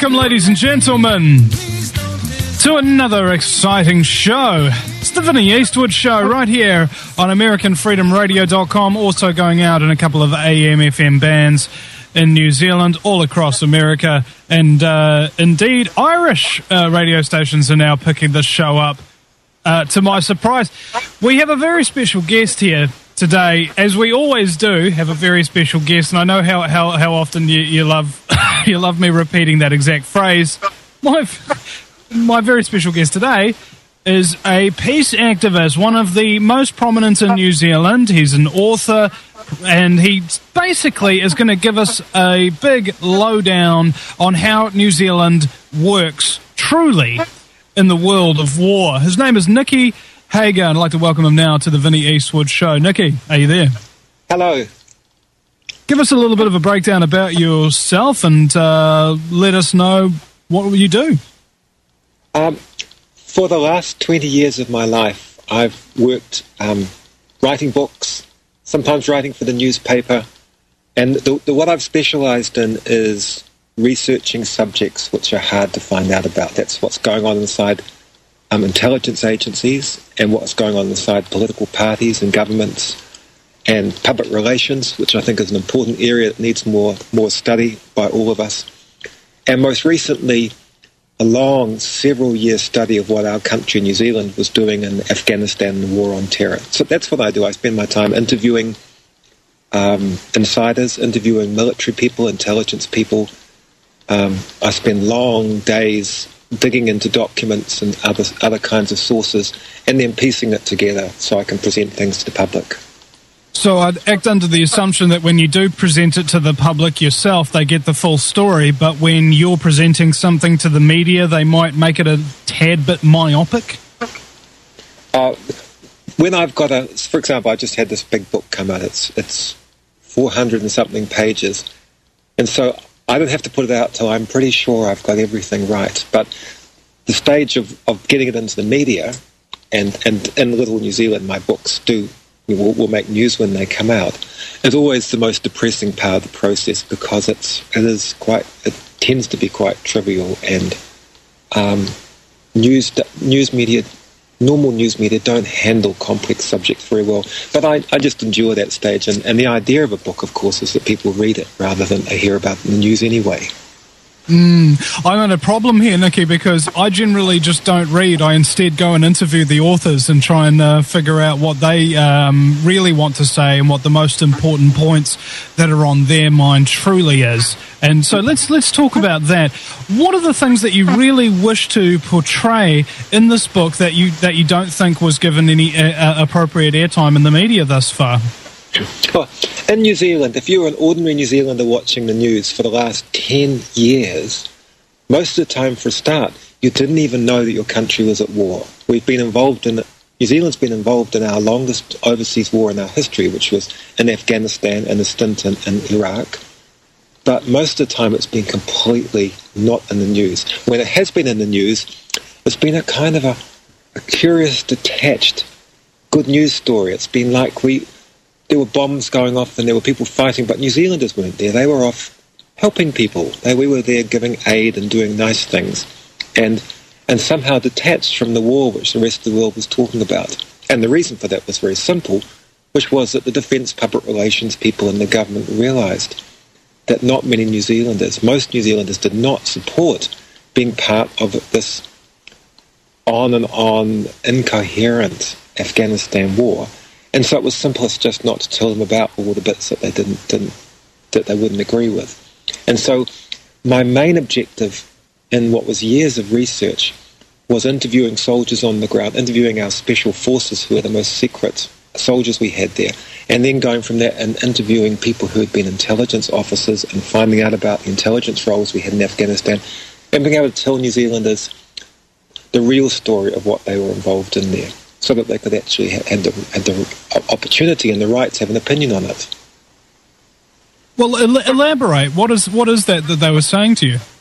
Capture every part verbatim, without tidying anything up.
Welcome, ladies and gentlemen, to another exciting show. It's the Vinnie Eastwood Show right here on American Freedom Radio dot com, also going out in a couple of A M F M bands in New Zealand, all across America, and uh, indeed Irish uh, radio stations are now picking this show up. Uh, to my surprise, we have a very special guest here today, as we always do. Have a very special guest, and I know how how, how often you, you love you love me repeating that exact phrase. My my very special guest today is a peace activist, one of the most prominent in New Zealand. He's an author, and he basically is going to give us a big lowdown on how New Zealand works truly in the world of war. His name is Nicky Hager, and I'd like to welcome him now to the Vinnie Eastwood Show. Nicky, are you there? Hello. Give us a little bit of a breakdown about yourself, and uh, let us know what you do. Um, for the last twenty years of my life, I've worked um, writing books, sometimes writing for the newspaper, and the, the, what I've specialised in is researching subjects which are hard to find out about. That's what's going on inside um, intelligence agencies and what's going on inside political parties and governments and public relations, which I think is an important area that needs more, more study by all of us. And most recently, a long, several-year study of what our country, New Zealand, was doing in Afghanistan and the war on terror. So that's what I do. I spend my time interviewing um, insiders, interviewing military people, intelligence people. Um, I spend long days digging into documents and other other kinds of sources, and then piecing it together so I can present things to the public. So I'd act under the assumption that when you do present it to the public yourself, they get the full story, but when you're presenting something to the media, they might make it a tad bit myopic? Uh, when I've got a... For example, I just had this big book come out. It's, it's four hundred and something pages. And so I don't have to put it out till I'm pretty sure I've got everything right. But the stage of, of getting it into the media, and, and in Little New Zealand, my books do... Will, will make news when they come out, is always the most depressing part of the process, because it's it is quite it tends to be quite trivial, and um, news news media normal news media don't handle complex subjects very well. But I, I just endure that stage, and, and the idea of a book, of course, is that people read it rather than they hear about it in the news anyway. Mm, I'm in a problem here, Nicky, because I generally just don't read. I instead go and interview the authors and try and uh, figure out what they um, really want to say and what the most important points that are on their mind truly is. And so let's let's talk about that. What are the things that you really wish to portray in this book that you that you don't think was given any uh, appropriate airtime in the media thus far? Oh, in New Zealand, if you were an ordinary New Zealander watching the news for the last ten years, most of the time, for a start, you didn't even know that your country was at war. We've been involved in, New Zealand's been involved in our longest overseas war in our history, which was in Afghanistan and a stint in, in Iraq. But most of the time, it's been completely not in the news. When it has been in the news, it's been a kind of a, a curious, detached, good news story. It's been like we... There were bombs going off and there were people fighting, but New Zealanders weren't there. They were off helping people. They, we were there giving aid and doing nice things, and and somehow detached from the war which the rest of the world was talking about. And the reason for that was very simple, which was that the defence public relations people in the government realised that not many New Zealanders, most New Zealanders did not support being part of this on and on incoherent Afghanistan war. And so it was simplest just not to tell them about all the bits that they didn't, didn't that they wouldn't agree with. And so my main objective in what was years of research was interviewing soldiers on the ground, interviewing our special forces who were the most secret soldiers we had there, and then going from that and interviewing people who had been intelligence officers and finding out about the intelligence roles we had in Afghanistan, and being able to tell New Zealanders the real story of what they were involved in there, so that they could actually have the, have the opportunity and the right to have an opinion on it. Well, el- elaborate. What is what is that that they were saying to you?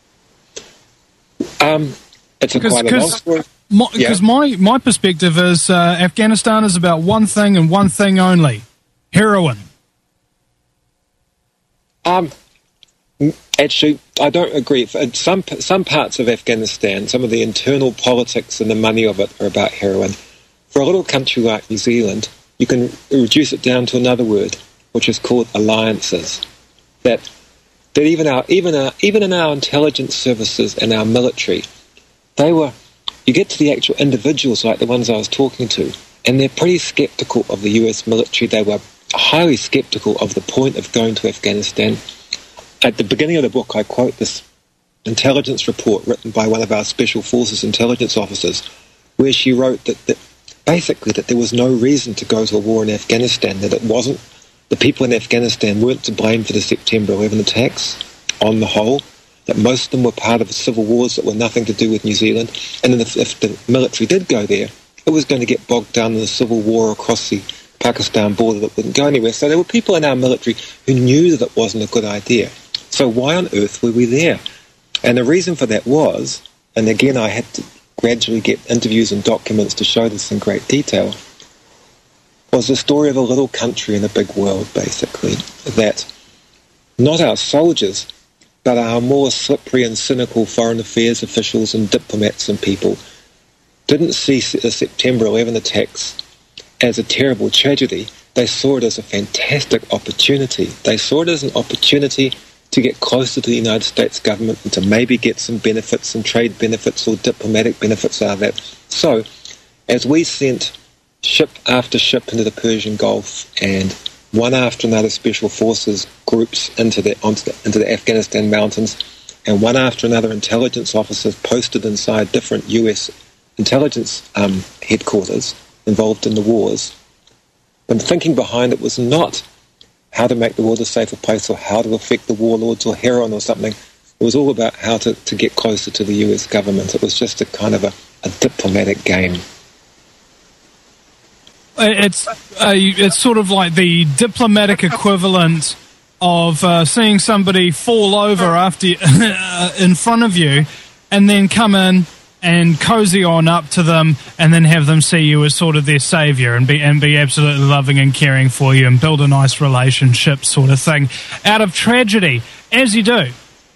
Um, it's a quite a long story. Because my, yeah. my, my perspective is uh, Afghanistan is about one thing and one thing only: heroin. Um, Actually, I don't agree. In some some parts of Afghanistan, some of the internal politics and the money of it are about heroin. For a little country like New Zealand, you can reduce it down to another word, which is called alliances. That that even our even our even in our intelligence services and our military, they were. You get to the actual individuals like the ones I was talking to, and they're pretty sceptical of the U S military. They were highly sceptical of the point of going to Afghanistan. At the beginning of the book, I quote this intelligence report written by one of our Special Forces intelligence officers, where she wrote that, that basically that there was no reason to go to a war in Afghanistan, that it wasn't, the people in Afghanistan weren't to blame for the September eleventh attacks on the whole, that most of them were part of civil wars that were nothing to do with New Zealand, and then if, if the military did go there, it was going to get bogged down in a civil war across the Pakistan border that wouldn't go anywhere. So there were people in our military who knew that it wasn't a good idea. So why on earth were we there? And the reason for that was, and again I had to gradually get interviews and documents to show this in great detail, was the story of a little country in a big world, basically, that not our soldiers, but our more slippery and cynical foreign affairs officials and diplomats and people didn't see the September eleventh attacks as a terrible tragedy. They saw it as a fantastic opportunity. They saw it as an opportunity to get closer to the United States government and to maybe get some benefits, some trade benefits or diplomatic benefits out of that. So, as we sent ship after ship into the Persian Gulf and one after another special forces groups into the, onto the, into the Afghanistan mountains, and one after another intelligence officers posted inside different U S intelligence um, headquarters involved in the wars, and thinking behind it was not how to make the world a safer place or how to affect the warlords or heroin or something. It was all about how to, to get closer to the U S government. It was just a kind of a, a diplomatic game. It's a, it's sort of like the diplomatic equivalent of uh, seeing somebody fall over after you, in front of you, and then come in and cozy on up to them, and then have them see you as sort of their saviour and be and be absolutely loving and caring for you and build a nice relationship, sort of thing, out of tragedy, as you do.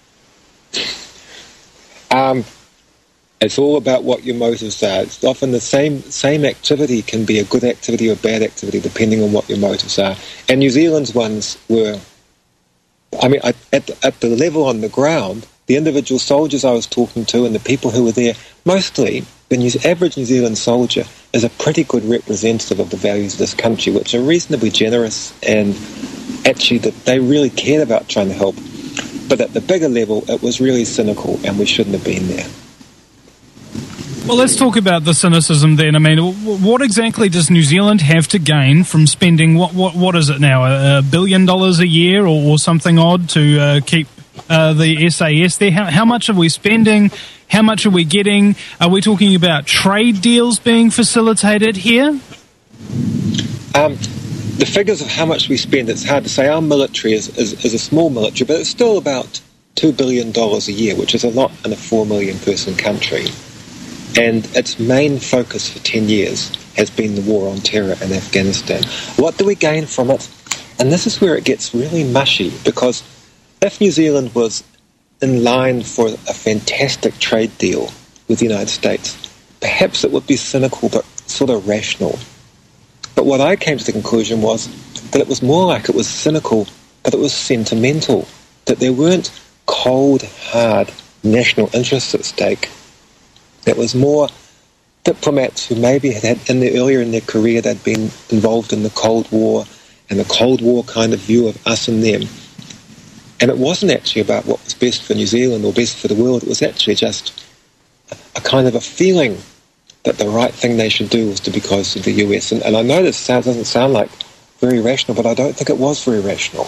Um. It's all about what your motives are. It's often the same same activity can be a good activity or a bad activity depending on what your motives are. And New Zealand's ones were, I mean, at the, at the level on the ground, the individual soldiers I was talking to and the people who were there, mostly the New, average New Zealand soldier is a pretty good representative of the values of this country, which are reasonably generous and actually that they really cared about trying to help. But at the bigger level, it was really cynical and we shouldn't have been there. Well, let's talk about the cynicism then. I mean, what exactly does New Zealand have to gain from spending, what what, what is it now, a billion dollars a year or, or something odd to uh, keep uh, the S A S there? How, how much are we spending? How much are we getting? Are we talking about trade deals being facilitated here? Um, the figures of how much we spend, it's hard to say. Our military is, is, is a small military, but it's still about two billion dollars a year, which is a lot in a four million person country. And its main focus for ten years has been the war on terror in Afghanistan. What do we gain from it? And this is where it gets really mushy, because if New Zealand was in line for a fantastic trade deal with the United States, perhaps it would be cynical but sort of rational. But what I came to the conclusion was that it was more like it was cynical, but it was sentimental, that there weren't cold, hard national interests at stake. It was more diplomats who maybe had had, in the earlier in their career, they'd been involved in the Cold War and the Cold War kind of view of us and them. And it wasn't actually about what was best for New Zealand or best for the world. It was actually just a, a kind of a feeling that the right thing they should do was to be close to the U S. And, and I know this sound, doesn't sound like very rational, but I don't think it was very rational.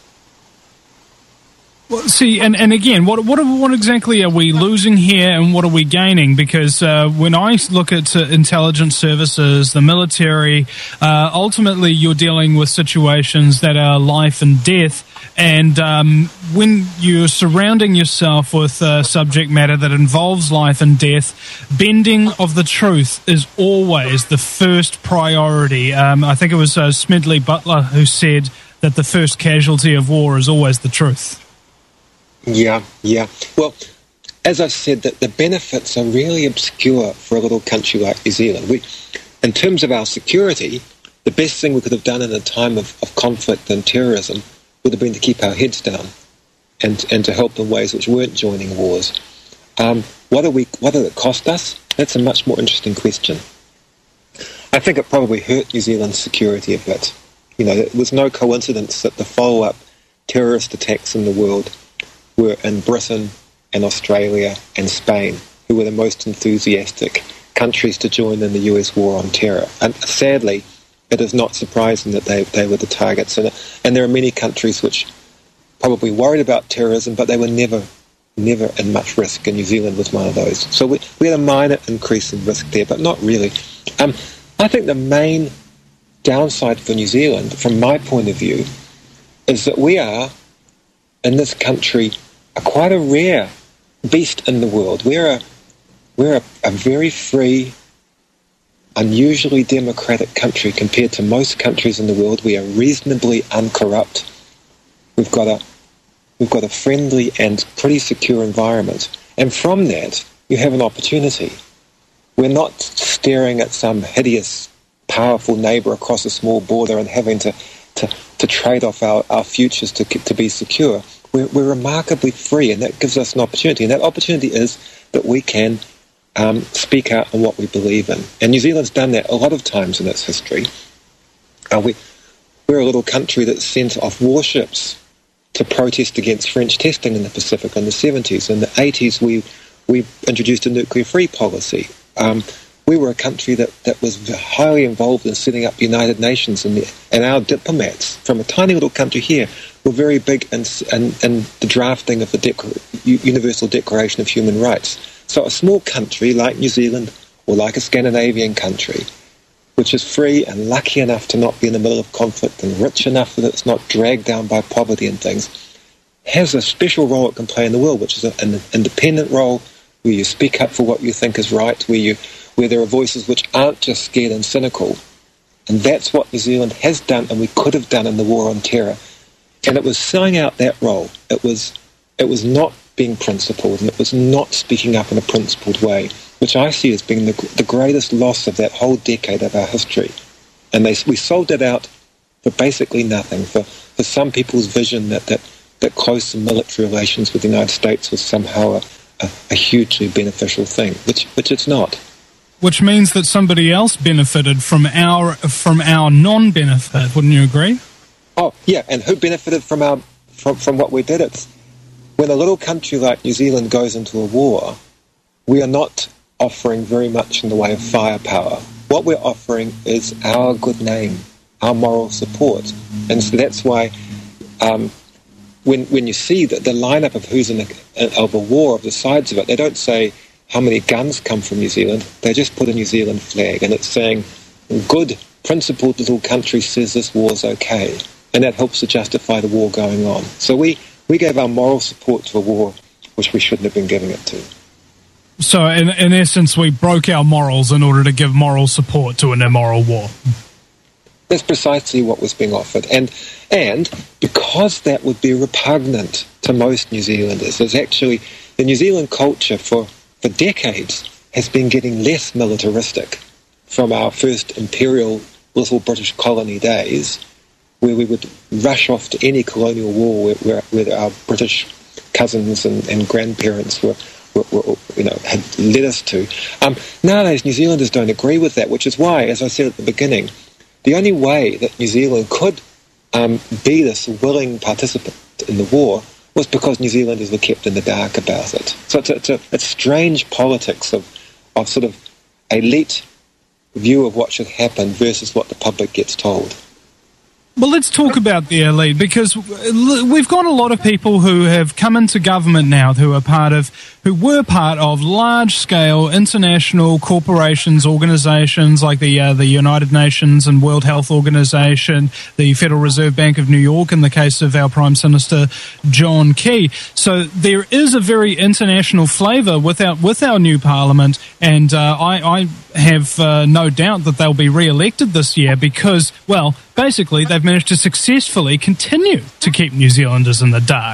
Well, see, and, and again, what what what exactly are we losing here, and what are we gaining? Because uh, when I look at uh, intelligence services, the military, uh, ultimately you're dealing with situations that are life and death. And um, when you're surrounding yourself with uh, subject matter that involves life and death, bending of the truth is always the first priority. Um, I think it was uh, Smedley Butler who said that the first casualty of war is always the truth. Yeah, yeah. Well, as I said, that the benefits are really obscure for a little country like New Zealand. We, in terms of our security, the best thing we could have done in a time of, of conflict and terrorism would have been to keep our heads down and, and to help in ways which weren't joining wars. Um, what, are we, what did it cost us? That's a much more interesting question. I think it probably hurt New Zealand's security a bit. You know, it was no coincidence that the follow-up terrorist attacks in the world were in Britain and Australia and Spain, who were the most enthusiastic countries to join in the U S war on terror. And sadly, it is not surprising that they, they were the targets. And, and there are many countries which probably worried about terrorism, but they were never, never in much risk, and New Zealand was one of those. So we, we had a minor increase in risk there, but not really. Um, I think the main downside for New Zealand, from my point of view, is that we are, in this country, a quite a rare beast in the world. We're a, we're a, a very free, unusually democratic country compared to most countries in the world. We are reasonably uncorrupt. We've got a we've got a friendly and pretty secure environment. And from that, you have an opportunity. We're not staring at some hideous, powerful neighbour across a small border and having to, to, to trade off our, our futures to, to be secure. We're, we're remarkably free, and that gives us an opportunity. And that opportunity is that we can um, speak out on what we believe in. And New Zealand's done that a lot of times in its history. Uh, we, we're a little country that sent off warships to protest against French testing in the Pacific in the seventies. In the eighties, we we introduced a nuclear-free policy. Um, we were a country that, that was highly involved in setting up the United Nations, and, the, and our diplomats from a tiny little country here were very big in, in, in the drafting of the Dec- Universal Declaration of Human Rights. So a small country like New Zealand, or like a Scandinavian country, which is free and lucky enough to not be in the middle of conflict and rich enough that it's not dragged down by poverty and things, has a special role it can play in the world, which is an independent role where you speak up for what you think is right, where you where there are voices which aren't just scared and cynical. And that's what New Zealand has done and we could have done in the war on terror. And it was selling out that role. It was it was not being principled, and it was not speaking up in a principled way, which I see as being the, the greatest loss of that whole decade of our history. And they, we sold it out for basically nothing, for, for some people's vision that, that, that close military relations with the United States was somehow a, a, a hugely beneficial thing, which which it's not. Which means that somebody else benefited from our from our non-benefit, wouldn't you agree? Oh, yeah, and who benefited from our from, from what we did? It's when a little country like New Zealand goes into a war, we are not offering very much in the way of firepower. What we're offering is our good name, our moral support. And so that's why um, when when you see that the lineup of who's in the, of a war, of the sides of it, they don't say how many guns come from New Zealand. They just put a New Zealand flag, and it's saying, good, principled little country says this war's okay. And that helps to justify the war going on. So we, we gave our moral support to a war which we shouldn't have been giving it to. So in, in essence, we broke our morals in order to give moral support to an immoral war. That's precisely what was being offered. And and because that would be repugnant to most New Zealanders, there's actually the New Zealand culture for, for decades has been getting less militaristic from our first imperial little British colony days, where we would rush off to any colonial war where, where, where our British cousins and, and grandparents were, were, were, you know, had led us to. Um, nowadays, New Zealanders don't agree with that, which is why, as I said at the beginning, the only way that New Zealand could um, be this willing participant in the war was because New Zealanders were kept in the dark about it. So it's a, it's a, it's strange politics of, of sort of elite view of what should happen versus what the public gets told. Well, let's talk about the elite, because we've got a lot of people who have come into government now who are part of, who were part of large-scale international corporations, organizations like the uh, the United Nations and World Health Organization, the Federal Reserve Bank of New York, in the case of our Prime Minister John Key. So there is a very international flavour with our, with our new Parliament, and uh, I, I have uh, no doubt that they'll be re-elected this year because, well, basically they've managed to successfully continue to keep New Zealanders in the dark.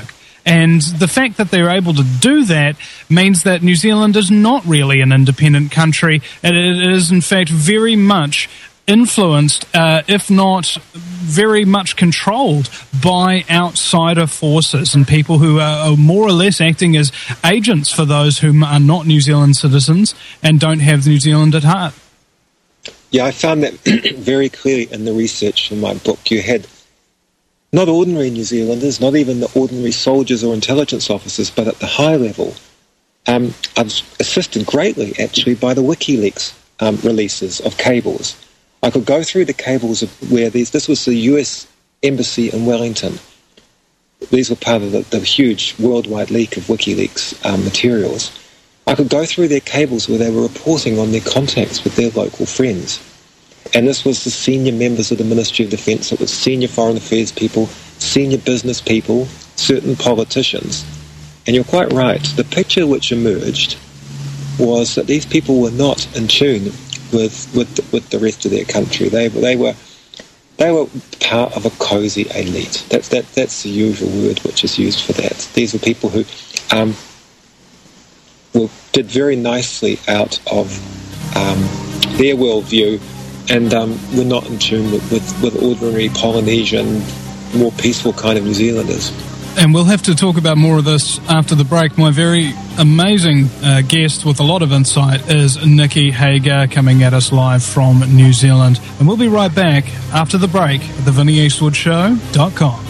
And the fact that they're able to do that means that New Zealand is not really an independent country. It is, in fact, very much influenced, uh, if not very much controlled by outsider forces and people who are more or less acting as agents for those who are not New Zealand citizens and don't have New Zealand at heart. Yeah, I found that very clearly in the research in my book. You had not ordinary New Zealanders, not even the ordinary soldiers or intelligence officers, but at the high level. Um, I was assisted greatly, actually, by the WikiLeaks um, releases of cables. I could go through the cables of where these, this was the U S Embassy in Wellington. These were part of the, the huge worldwide leak of WikiLeaks um, materials. I could go through their cables where they were reporting on their contacts with their local friends. And this was the senior members of the Ministry of Defence. It was senior foreign affairs people, senior business people, certain politicians. And you're quite right. The picture which emerged was that these people were not in tune with with the, with the rest of their country. They they were they were part of a cosy elite. That's that that's the usual word which is used for that. These were people who um, were, did very nicely out of um, their worldview and um, were not in tune with, with, with ordinary Polynesian, more peaceful kind of New Zealanders. And we'll have to talk about more of this after the break. My very amazing uh, guest with a lot of insight is Nikki Hager, coming at us live from New Zealand. And we'll be right back after the break at the Vinnie Eastwood Show dot com.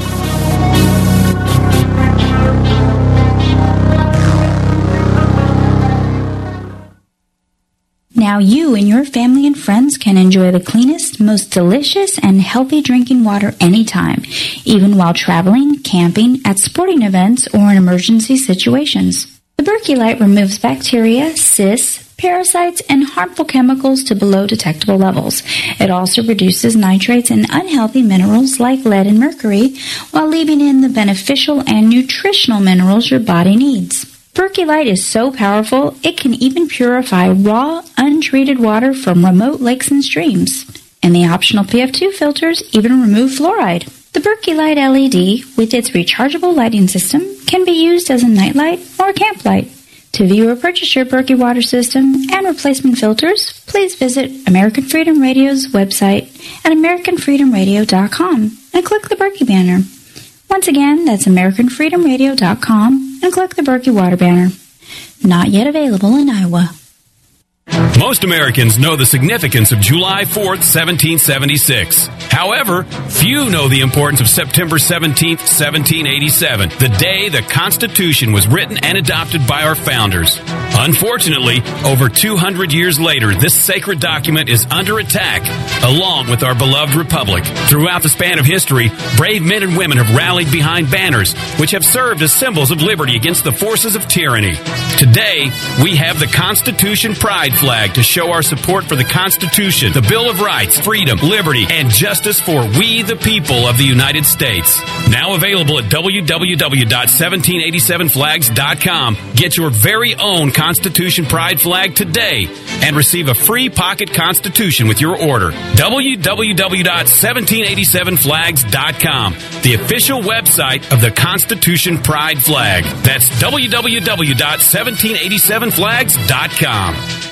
Now you and your family and friends can enjoy the cleanest, most delicious, and healthy drinking water anytime, even while traveling, camping, at sporting events, or in emergency situations. The Berkey Light removes bacteria, cysts, parasites, and harmful chemicals to below detectable levels. It also reduces nitrates and unhealthy minerals like lead and mercury, while leaving in the beneficial and nutritional minerals your body needs. Berkey Light is so powerful, it can even purify raw, untreated water from remote lakes and streams. And the optional P F two filters even remove fluoride. The Berkey Light L E D, with its rechargeable lighting system, can be used as a nightlight or a camp light. To view or purchase your Berkey water system and replacement filters, please visit American Freedom Radio's website at american freedom radio dot com and click the Berkey banner. Once again, that's american freedom radio dot com and click the Berkey Water banner. Not yet available in Iowa. Most Americans know the significance of July fourth, seventeen seventy-six. However, few know the importance of September seventeenth, seventeen eighty-seven, the day the Constitution was written and adopted by our founders. Unfortunately, over two hundred years later, this sacred document is under attack, along with our beloved republic. Throughout the span of history, brave men and women have rallied behind banners, which have served as symbols of liberty against the forces of tyranny. Today, we have the Constitution Pride flag to show our support for the Constitution, the Bill of Rights, freedom, liberty, and justice for we the people of the United States. Now available at w w w dot seventeen eighty-seven flags dot com. Get your very own Constitution Pride flag today and receive a free pocket Constitution with your order. w w w dot seventeen eighty-seven flags dot com, the official website of the Constitution Pride flag. That's w w w dot seventeen eighty-seven flags dot com.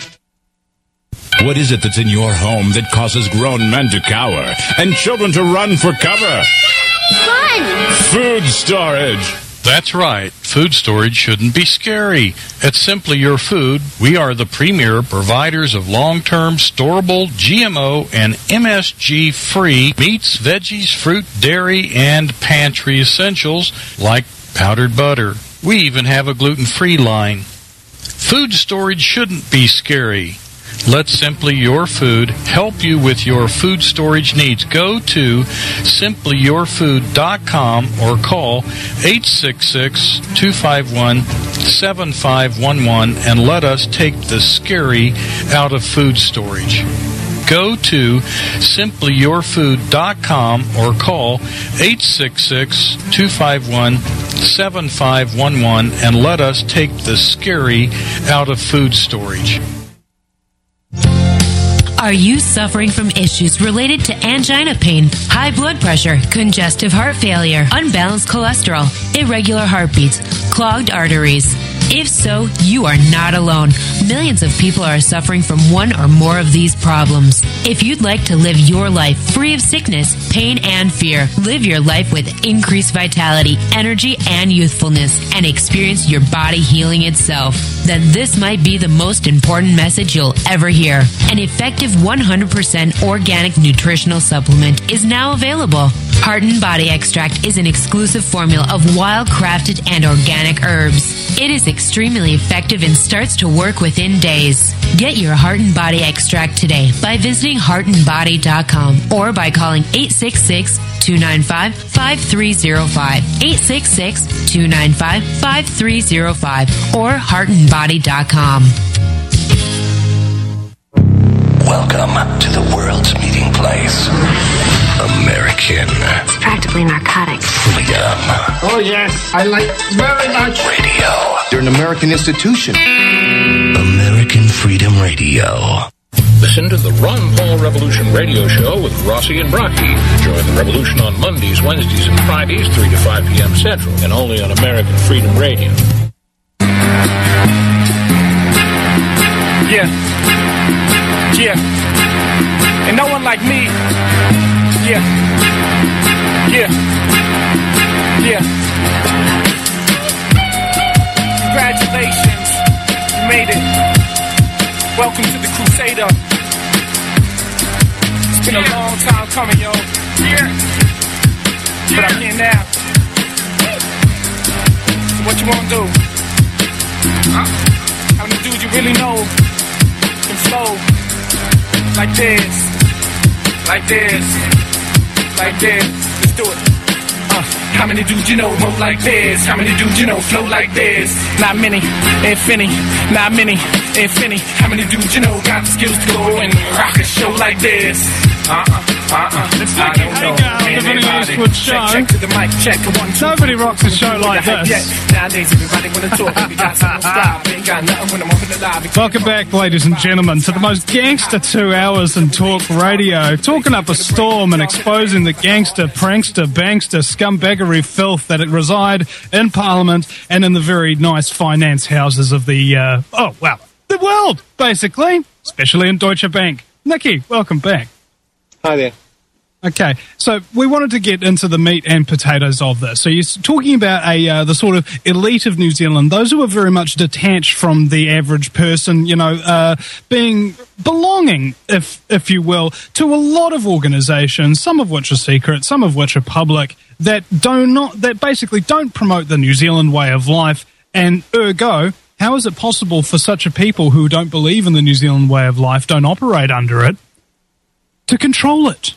What is it that's in your home that causes grown men to cower and children to run for cover? Fun! Food storage. That's right. Food storage shouldn't be scary. At Simply Your Food, we are the premier providers of long-term storable G M O and M S G-free meats, veggies, fruit, dairy, and pantry essentials like powdered butter. We even have a gluten-free line. Food storage shouldn't be scary. Let Simply Your Food help you with your food storage needs. Go to simply your food dot com or call eight six six, two five one, seven five one one and let us take the scary out of food storage. Go to simply your food dot com or call eight six six, two five one, seven five one one and let us take the scary out of food storage. Are you suffering from issues related to angina pain, high blood pressure, congestive heart failure, unbalanced cholesterol, irregular heartbeats, clogged arteries? If so, you are not alone. Millions of people are suffering from one or more of these problems. If you'd like to live your life free of sickness, pain, and fear, live your life with increased vitality, energy, and youthfulness, and experience your body healing itself, then this might be the most important message you'll ever hear. An effective one hundred percent organic nutritional supplement is now available. Heart and Body Extract is an exclusive formula of wild-crafted and organic herbs. It is extremely effective and starts to work within days. Get your Heart and Body Extract today by visiting heart and body dot com or by calling eight six six, two nine five, five three zero five, eight six six, two nine five, five three zero five, or heart and body dot com. Welcome to the world's meeting place. American. It's practically narcotics. Freedom. Oh, yes. I like very much. Radio. You're an American institution. American Freedom Radio. Listen to the Ron Paul Revolution Radio Show with Rossi and Brocky. Join the revolution on Mondays, Wednesdays, and Fridays, three to five p.m. Central, and only on American Freedom Radio. Yeah. Yeah. And no one like me. Yeah. Yeah. Yeah. Congratulations. You made it. Welcome to the Crusader. It's been a long time coming, yo. Yeah. But I'm here now. So what you wanna do? Huh? How many dudes you really know can flow like this, like this. Like this, let's do it. Uh, how many dudes you know move like this? How many dudes you know flow like this? Not many, if any. Not many, if any. How many dudes you know got the skills to go and rock a show like this? Uh-uh, uh-uh. It's like a hangout, the Vinny Eastwood show. Check, check to the mic, check. One, two, Nobody rocks a show like this. Nowadays, everybody wanna talk. We got something to stop. Ain't got nothing when I'm up in the lobby. Welcome back, ladies and gentlemen, to the most gangster two hours in talk radio. Talking up a storm and exposing the gangster, prankster, bankster, scumbaggery filth that reside in Parliament and in the very nice finance houses of the, uh, oh, wow, the world, basically, especially in Deutsche Bank. Nikki, welcome back. Hi there. Okay, so we wanted to get into the meat and potatoes of this. So you're talking about a uh, the sort of elite of New Zealand, those who are very much detached from the average person, you know, uh, being belonging, if if you will, to a lot of organisations, some of which are secret, some of which are public, that do not that basically don't promote the New Zealand way of life, and ergo, how is it possible for such a people who don't believe in the New Zealand way of life, don't operate under it, to control it?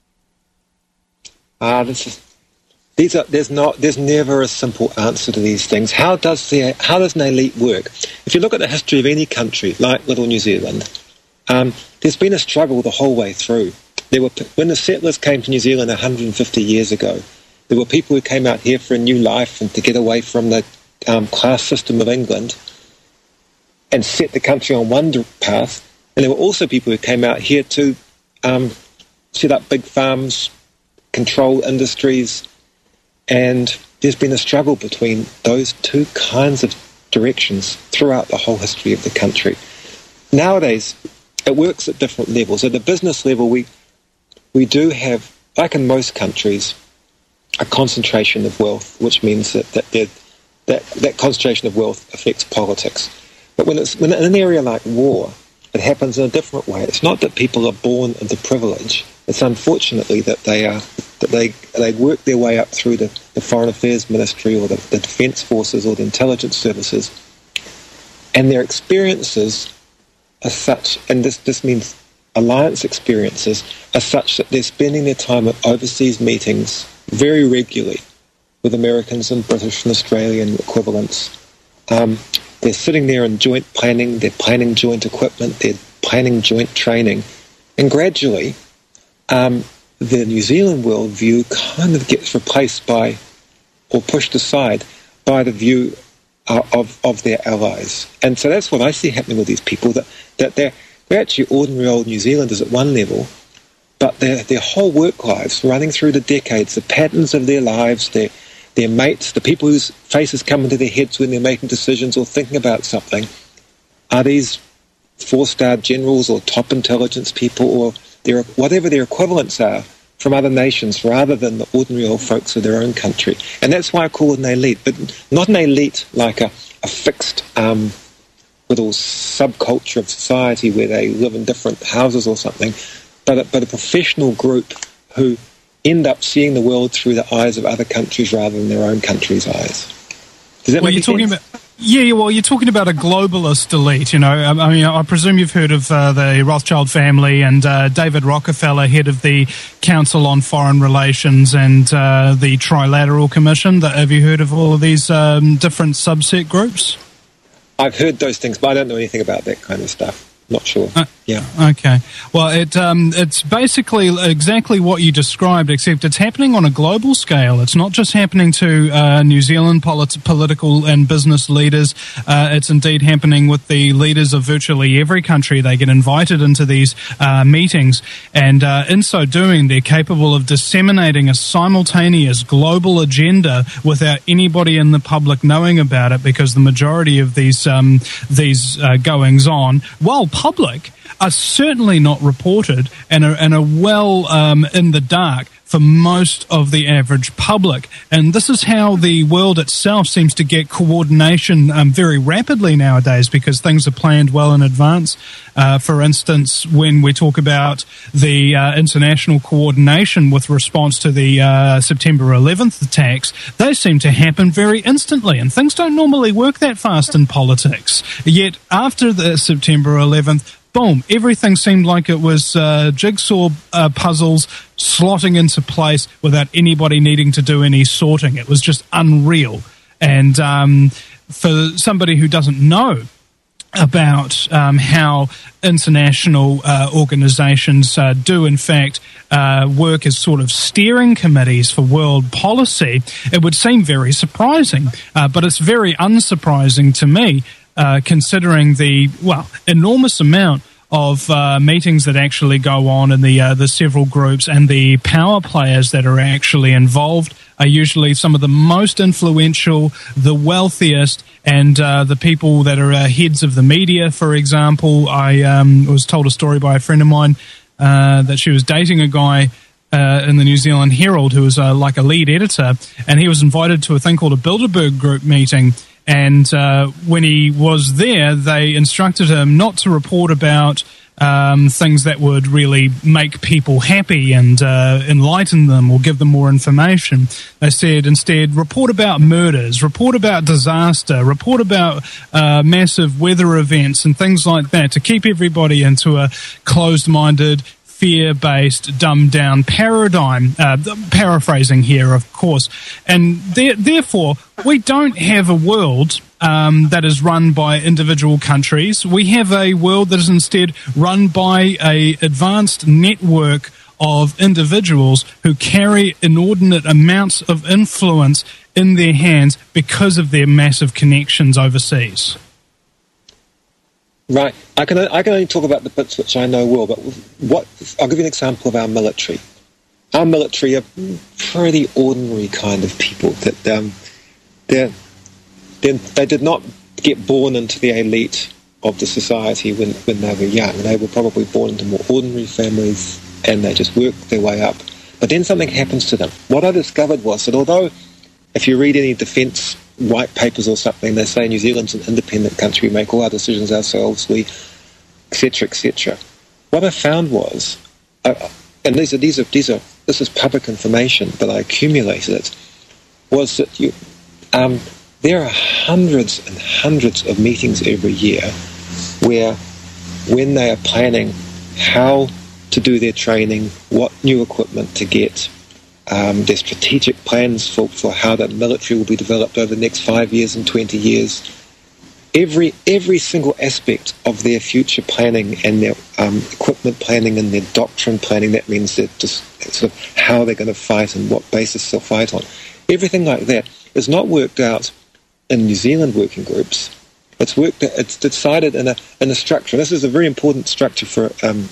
Ah, uh, this is these are there's not there's never a simple answer to these things. How does the how does an elite work? If you look at the history of any country, like little New Zealand, um, there's been a struggle the whole way through. There were when the settlers came to New Zealand one hundred fifty years ago. There were people who came out here for a new life and to get away from the um, class system of England and set the country on one path. And there were also people who came out here to um, set up big farms, control industries, and there's been a struggle between those two kinds of directions throughout the whole history of the country. Nowadays, it works at different levels. At the business level, we we do have, like in most countries, a concentration of wealth, which means that that that, that concentration of wealth affects politics. But when it's when in an area like war, it happens in a different way. It's not that people are born into privilege. It's unfortunately that they are that they they work their way up through the, the Foreign Affairs Ministry or the, the Defence Forces or the intelligence services, and their experiences are such, and this, this means alliance experiences, are such that they're spending their time at overseas meetings very regularly with Americans and British and Australian equivalents. Um, they're sitting there in joint planning, they're planning joint equipment, they're planning joint training, and gradually um, the New Zealand worldview kind of gets replaced by, or pushed aside by the view uh, of of their allies. And so that's what I see happening with these people, that, that they're, They're actually ordinary old New Zealanders at one level, but their their whole work lives, running through the decades, the patterns of their lives, their their mates, the people whose faces come into their heads when they're making decisions or thinking about something, are these four-star generals or top intelligence people or their, whatever their equivalents are from other nations rather than the ordinary old folks of their own country. And that's why I call it an elite, but not an elite like a, a fixed um, little subculture of society where they live in different houses or something, but a, but a professional group who end up seeing the world through the eyes of other countries rather than their own country's eyes. Does that well, make you're sense? talking about Yeah, yeah, well, you're talking about a globalist elite, you know. I, I mean, I presume you've heard of uh, the Rothschild family and uh, David Rockefeller, head of the Council on Foreign Relations and uh, the Trilateral Commission. Have you heard of all of these um, different subset groups? I've heard those things, but I don't know anything about that kind of stuff. Not sure. Uh, yeah. Okay. Well, it um, it's basically exactly what you described, except it's happening on a global scale. It's not just happening to uh, New Zealand polit- political and business leaders. Uh, it's indeed happening with the leaders of virtually every country. They get invited into these uh, meetings, and uh, in so doing, they're capable of disseminating a simultaneous global agenda without anybody in the public knowing about it, because the majority of these um, these uh, goings on, while public, are certainly not reported and are, and are well um, in the dark for most of the average public. And this is how the world itself seems to get coordination um, very rapidly nowadays, because things are planned well in advance. Uh, for instance, when we talk about the uh, international coordination with response to the uh, September eleventh attacks, they seem to happen very instantly, and things don't normally work that fast in politics. Yet after the September eleventh, boom, everything seemed like it was uh, jigsaw uh, puzzles slotting into place without anybody needing to do any sorting. It was just unreal. And um, for somebody who doesn't know about um, how international uh, organizations uh, do, in fact, uh, work as sort of steering committees for world policy, it would seem very surprising. Uh, but it's very unsurprising to me, Uh, considering the, well, enormous amount of uh, meetings that actually go on in the uh, the several groups, and the power players that are actually involved are usually some of the most influential, the wealthiest, and uh, the people that are uh, heads of the media, for example. I um, was told a story by a friend of mine uh, that she was dating a guy Uh, in the New Zealand Herald who was uh, like a lead editor, and he was invited to a thing called a Bilderberg Group meeting. And uh, when he was there, they instructed him not to report about um, things that would really make people happy and uh, enlighten them or give them more information. They said instead, report about murders, report about disaster, report about uh, massive weather events and things like that, to keep everybody into a closed-minded, fear-based, dumbed-down paradigm, uh, paraphrasing here, of course. And there, therefore, we don't have a world um, that is run by individual countries. We have a world that is instead run by a advanced network of individuals who carry inordinate amounts of influence in their hands because of their massive connections overseas. Right. I can I can only talk about the bits which I know well, but what I'll give you an example of our military. Our military are pretty ordinary kind of people. That um, they they did not get born into the elite of the society when, when they were young. They were probably born into more ordinary families, and they just worked their way up. But then something happens to them. What I discovered was that although, if you read any defence white papers or something, they say New Zealand's an independent country, we make all our decisions ourselves, we, et cetera, et cetera. What I found was, uh, and these are these are these are this is public information, but I accumulated it, was that you um, there are hundreds and hundreds of meetings every year where, when they are planning how to do their training, what new equipment to get, Um, their strategic plans for, for how the military will be developed over the next five years and twenty years. Every every single aspect of their future planning and their um, equipment planning and their doctrine planning, that means that just sort of how they're going to fight and what basis they'll fight on. Everything like that is not worked out in New Zealand working groups. It's worked. It's decided in a in a structure. This is a very important structure for um,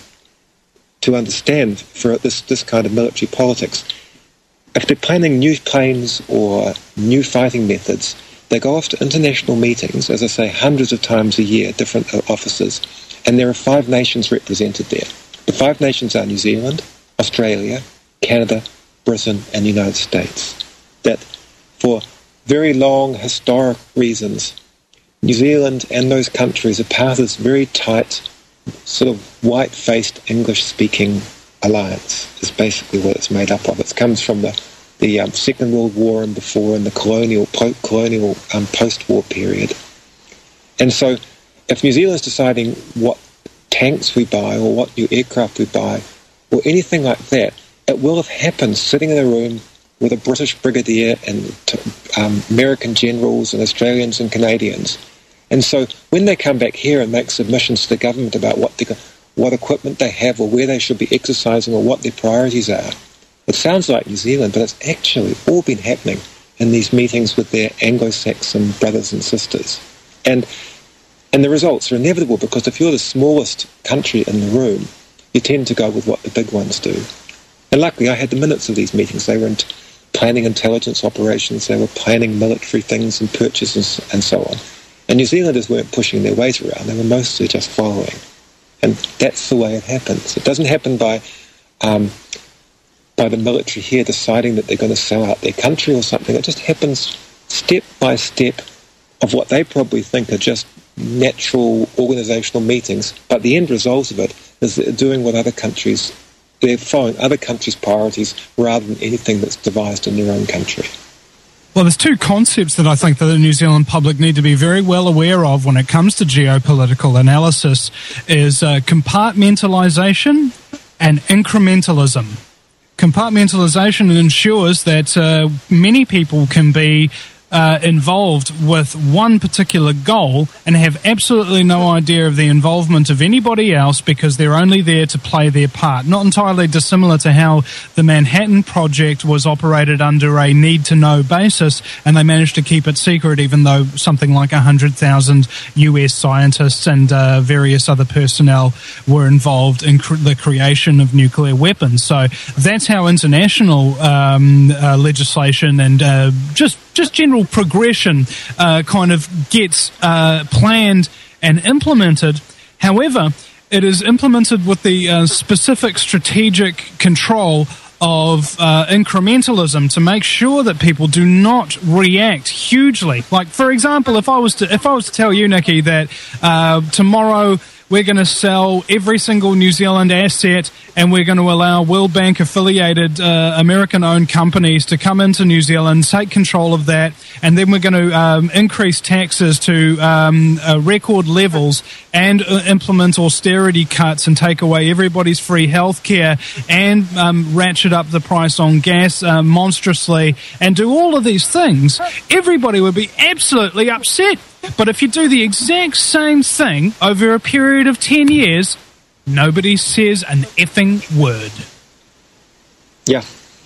to understand for this this kind of military politics. If they're planning new planes or new fighting methods, they go off to international meetings, as I say, hundreds of times a year, different offices, and there are five nations represented there. The five nations are New Zealand, Australia, Canada, Britain, and the United States. That for very long historic reasons, New Zealand and those countries are part of this very tight, sort of white-faced English-speaking alliance, is basically what it's made up of. It comes from the, the um, Second World War and before, and the colonial, po- colonial um, post-war period. And so if New Zealand's deciding what tanks we buy or what new aircraft we buy or anything like that, it will have happened sitting in a room with a British brigadier and um, American generals and Australians and Canadians. And so when they come back here and make submissions to the government about what the, what equipment they have or where they should be exercising or what their priorities are, it sounds like New Zealand, but it's actually all been happening in these meetings with their Anglo-Saxon brothers and sisters. And and the results are inevitable, because if you're the smallest country in the room, you tend to go with what the big ones do. And luckily I had the minutes of these meetings. They were in planning intelligence operations, they were planning military things and purchases and so on. And New Zealanders weren't pushing their weight around, they were mostly just following. And that's the way it happens. It doesn't happen by um, by the military here deciding that they're going to sell out their country or something. It just happens step by step of what they probably think are just natural organisational meetings, but the end result of it is that they're doing what other countries, they're following other countries' priorities rather than anything that's devised in their own country. Well, there's two concepts that I think that the New Zealand public need to be very well aware of when it comes to geopolitical analysis, is uh, compartmentalisation and incrementalism. Compartmentalisation ensures that uh, many people can be uh, involved with one particular goal and have absolutely no idea of the involvement of anybody else, because they're only there to play their part. Not entirely dissimilar to how the Manhattan Project was operated under a need-to-know basis, and they managed to keep it secret, even though something like one hundred thousand U S scientists and uh, various other personnel were involved in cr- the creation of nuclear weapons. So that's how international um, uh, legislation and uh, just just general progression uh, kind of gets uh, planned and implemented. However, it is implemented with the uh, specific strategic control of uh, incrementalism to make sure that people do not react hugely. Like, for example, if I was to if I was to tell you, Nikki, that uh, tomorrow we're going to sell every single New Zealand asset and we're going to allow World Bank affiliated uh, American-owned companies to come into New Zealand, take control of that, and then we're going to um, increase taxes to um, uh, record levels and uh, implement austerity cuts and take away everybody's free health care and um, ratchet up the price on gas uh, monstrously and do all of these things, everybody would be absolutely upset. But if you do the exact same thing over a period of ten years, nobody says an effing word. Yeah.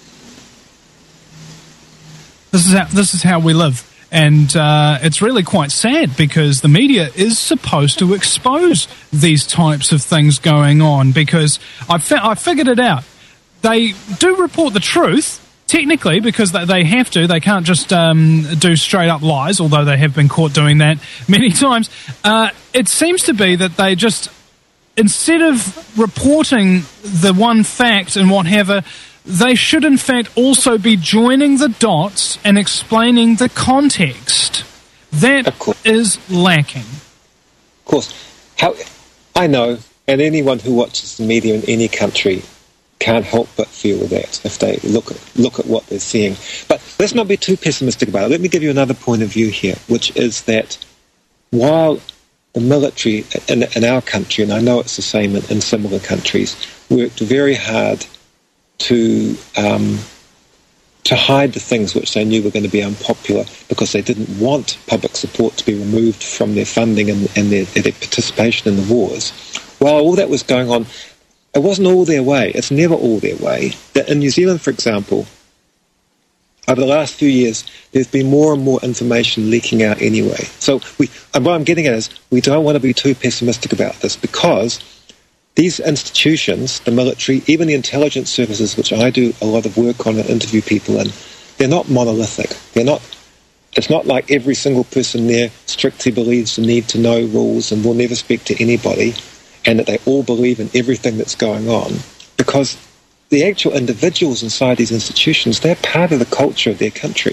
This is how, this is how we live. And uh, it's really quite sad, because the media is supposed to expose these types of things going on, because I, fi- I figured it out. They do report the truth, technically, because they have to. They can't just um, do straight-up lies, although they have been caught doing that many times. Uh, it seems to be that they just, instead of reporting the one fact and whatever, they should in fact also be joining the dots and explaining the context. That is lacking. Of course. How, I know, and anyone who watches the media in any country can't help but feel that if they look at, look at what they're seeing. But let's not be too pessimistic about it. Let me give you another point of view here, which is that while the military in, in our country, and I know it's the same in, in similar countries, worked very hard to um, to hide the things which they knew were going to be unpopular, because they didn't want public support to be removed from their funding and, and their, their participation in the wars. While all that was going on, it wasn't all their way. It's never all their way. That in New Zealand, for example, over the last few years, there's been more and more information leaking out anyway. So we, and what I'm getting at is we don't want to be too pessimistic about this, because these institutions, the military, even the intelligence services, which I do a lot of work on and interview people in, they're not monolithic. They're not. It's not like every single person there strictly believes the need to know rules and will never speak to anybody, and that they all believe in everything that's going on, because the actual individuals inside these institutions, they're part of the culture of their country.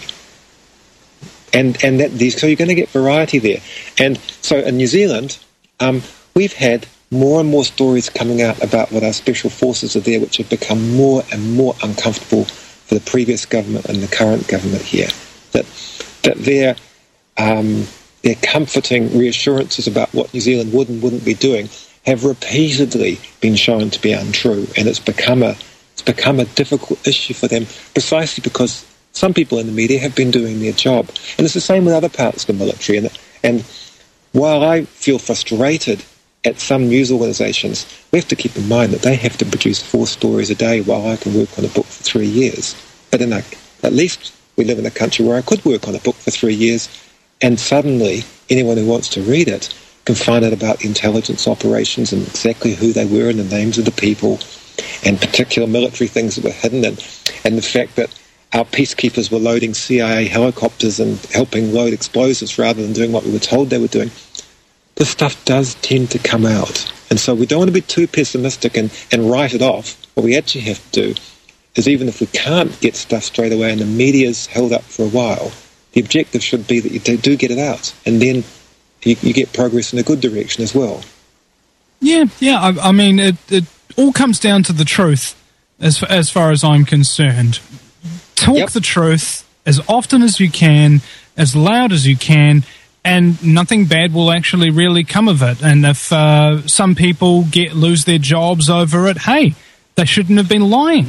And and that these, so you're going to get variety there. And so in New Zealand, um, we've had more and more stories coming out about what our special forces are there, which have become more and more uncomfortable for the previous government and the current government here. That that their um, their comforting reassurances about what New Zealand would and wouldn't be doing have repeatedly been shown to be untrue, and it's become a it's become a difficult issue for them, precisely because some people in the media have been doing their job, and it's the same with other parts of the military. And and while I feel frustrated at some news organisations, we have to keep in mind that they have to produce four stories a day while I can work on a book for three years. But in a, at least we live in a country where I could work on a book for three years, and suddenly anyone who wants to read it can find out about the intelligence operations and exactly who they were and the names of the people and particular military things that were hidden, and, and the fact that our peacekeepers were loading C I A helicopters and helping load explosives rather than doing what we were told they were doing. This stuff does tend to come out. And so we don't want to be too pessimistic and, and write it off. What we actually have to do is, even if we can't get stuff straight away and the media's held up for a while, the objective should be that you do, do get it out, and then you, you get progress in a good direction as well. Yeah, yeah. I, I mean, it, it all comes down to the truth, as as far as I'm concerned. Talk yep. the truth as often as you can, as loud as you can, and nothing bad will actually really come of it. And if uh, some people get lose their jobs over it, hey, they shouldn't have been lying.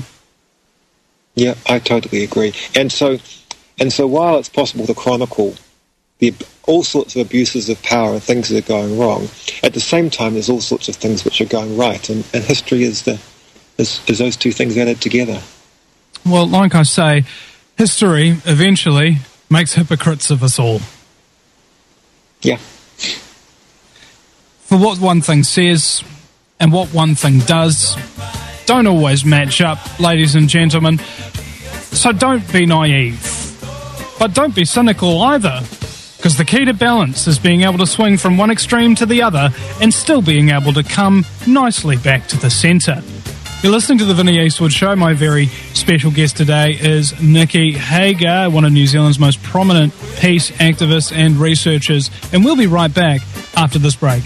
Yeah, I totally agree. And so, and so, while it's possible to chronicle the all sorts of abuses of power and things that are going wrong, at the same time, there's all sorts of things which are going right. And, and history is the is, is those two things added together. Well, like I say, history eventually makes hypocrites of us all. Yeah. For what one thing says and what one thing does don't always match up, ladies and gentlemen. So don't be naive. But don't be cynical either, because the key to balance is being able to swing from one extreme to the other and still being able to come nicely back to the centre. You're listening to the Vinnie Eastwood Show. My very special guest today is Nicky Hager, one of New Zealand's most prominent peace activists and researchers. And we'll be right back after this break.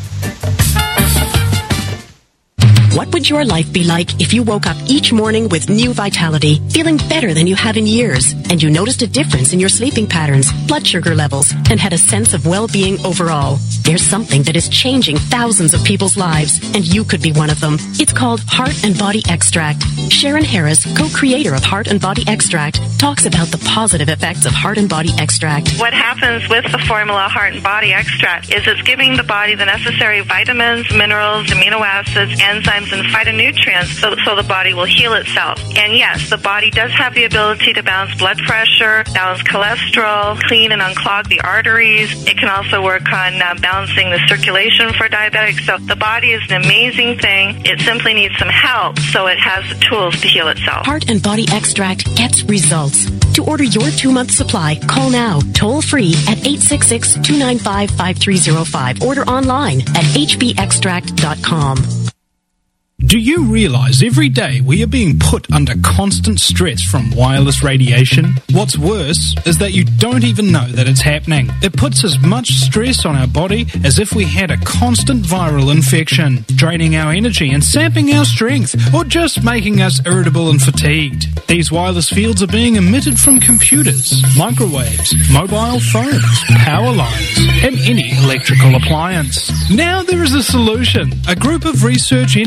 What would your life be like if you woke up each morning with new vitality, feeling better than you have in years, and you noticed a difference in your sleeping patterns, blood sugar levels, and had a sense of well-being overall? There's something that is changing thousands of people's lives, and you could be one of them. It's called Heart and Body Extract. Sharon Harris, co-creator of Heart and Body Extract, talks about the positive effects of Heart and Body Extract. What happens with the formula Heart and Body Extract is it's giving the body the necessary vitamins, minerals, amino acids, enzymes, and phytonutrients so, so the body will heal itself. And yes, the body does have the ability to balance blood pressure, balance cholesterol, clean and unclog the arteries. It can also work on uh, balancing the circulation for diabetics. So the body is an amazing thing. It simply needs some help so it has the tools to heal itself. Heart and Body Extract gets results. To order your two-month supply, call now, toll-free at eight six six, two nine five, five three zero five. Order online at h b extract dot com. Do you realize every day we are being put under constant stress from wireless radiation? What's worse is that you don't even know that it's happening. It puts as much stress on our body as if we had a constant viral infection, draining our energy and sapping our strength, or just making us irritable and fatigued. These wireless fields are being emitted from computers, microwaves, mobile phones, power lines, and any electrical appliance. Now there is a solution. A group of research engineers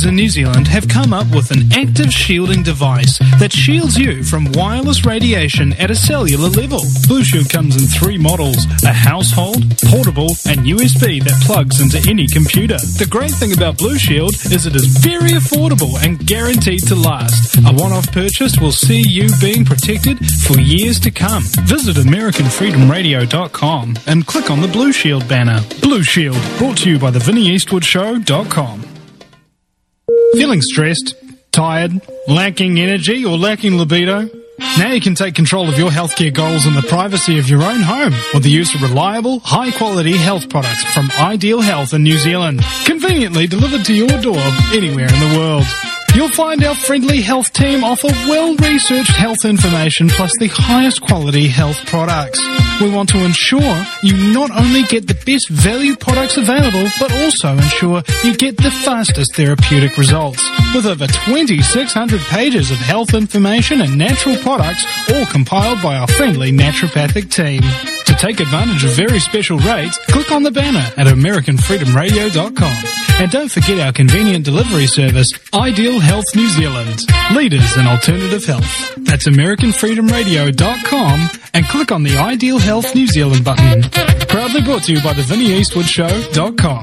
researchers in New Zealand have come up with an active shielding device that shields you from wireless radiation at a cellular level. Blue Shield comes in three models: a household, portable, and U S B that plugs into any computer. The great thing about Blue Shield is it is very affordable and guaranteed to last. A one-off purchase will see you being protected for years to come. Visit American Freedom Radio dot com and click on the Blue Shield banner. Blue Shield, brought to you by the Vinnie Eastwood Show dot com. Feeling stressed, tired, lacking energy, or lacking libido? Now you can take control of your healthcare goals in the privacy of your own home with the use of reliable, high-quality health products from Ideal Health in New Zealand, conveniently delivered to your door anywhere in the world. You'll find our friendly health team offer well-researched health information plus the highest quality health products. We want to ensure you not only get the best value products available, but also ensure you get the fastest therapeutic results. With over twenty-six hundred pages of health information and natural products, all compiled by our friendly naturopathic team. To take advantage of very special rates, click on the banner at American Freedom Radio dot com. And don't forget our convenient delivery service, Ideal Health New Zealand, leaders in alternative health. That's American Freedom Radio dot com and click on the Ideal Health New Zealand button. Proudly brought to you by the Vinnie Eastwood Show dot com.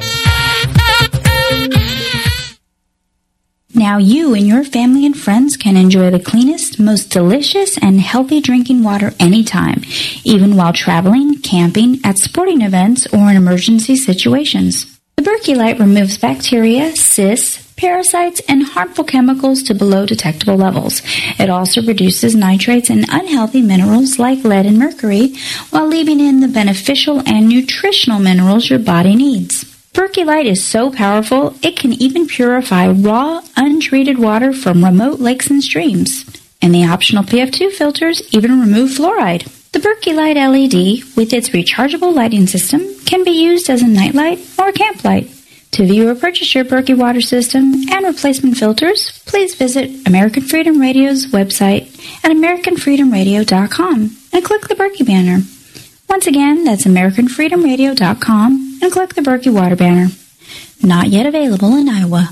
Now you and your family and friends can enjoy the cleanest, most delicious, and healthy drinking water anytime, even while traveling, camping, at sporting events, or in emergency situations. The Berkey Light removes bacteria, cysts, parasites, and harmful chemicals to below detectable levels. It also reduces nitrates and unhealthy minerals like lead and mercury, while leaving in the beneficial and nutritional minerals your body needs. Berkey Light is so powerful, it can even purify raw, untreated water from remote lakes and streams. And the optional P F two filters even remove fluoride. The Berkey Light L E D, with its rechargeable lighting system, can be used as a nightlight or camp light. To view or purchase your Berkey water system and replacement filters, please visit American Freedom Radio's website at American Freedom Radio dot com and click the Berkey banner. Once again, that's American Freedom Radio dot com and click the Berkey water banner. Not yet available in Iowa.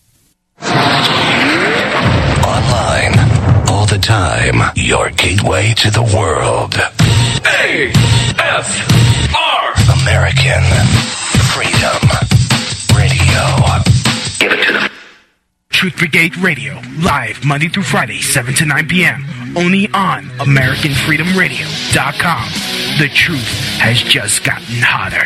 Online, all the time, your gateway to the world. A F R American Freedom Radio. Give it to them. Truth Brigade Radio, live Monday through Friday, seven to nine p.m. Only on American Freedom Radio dot com. The truth has just gotten hotter.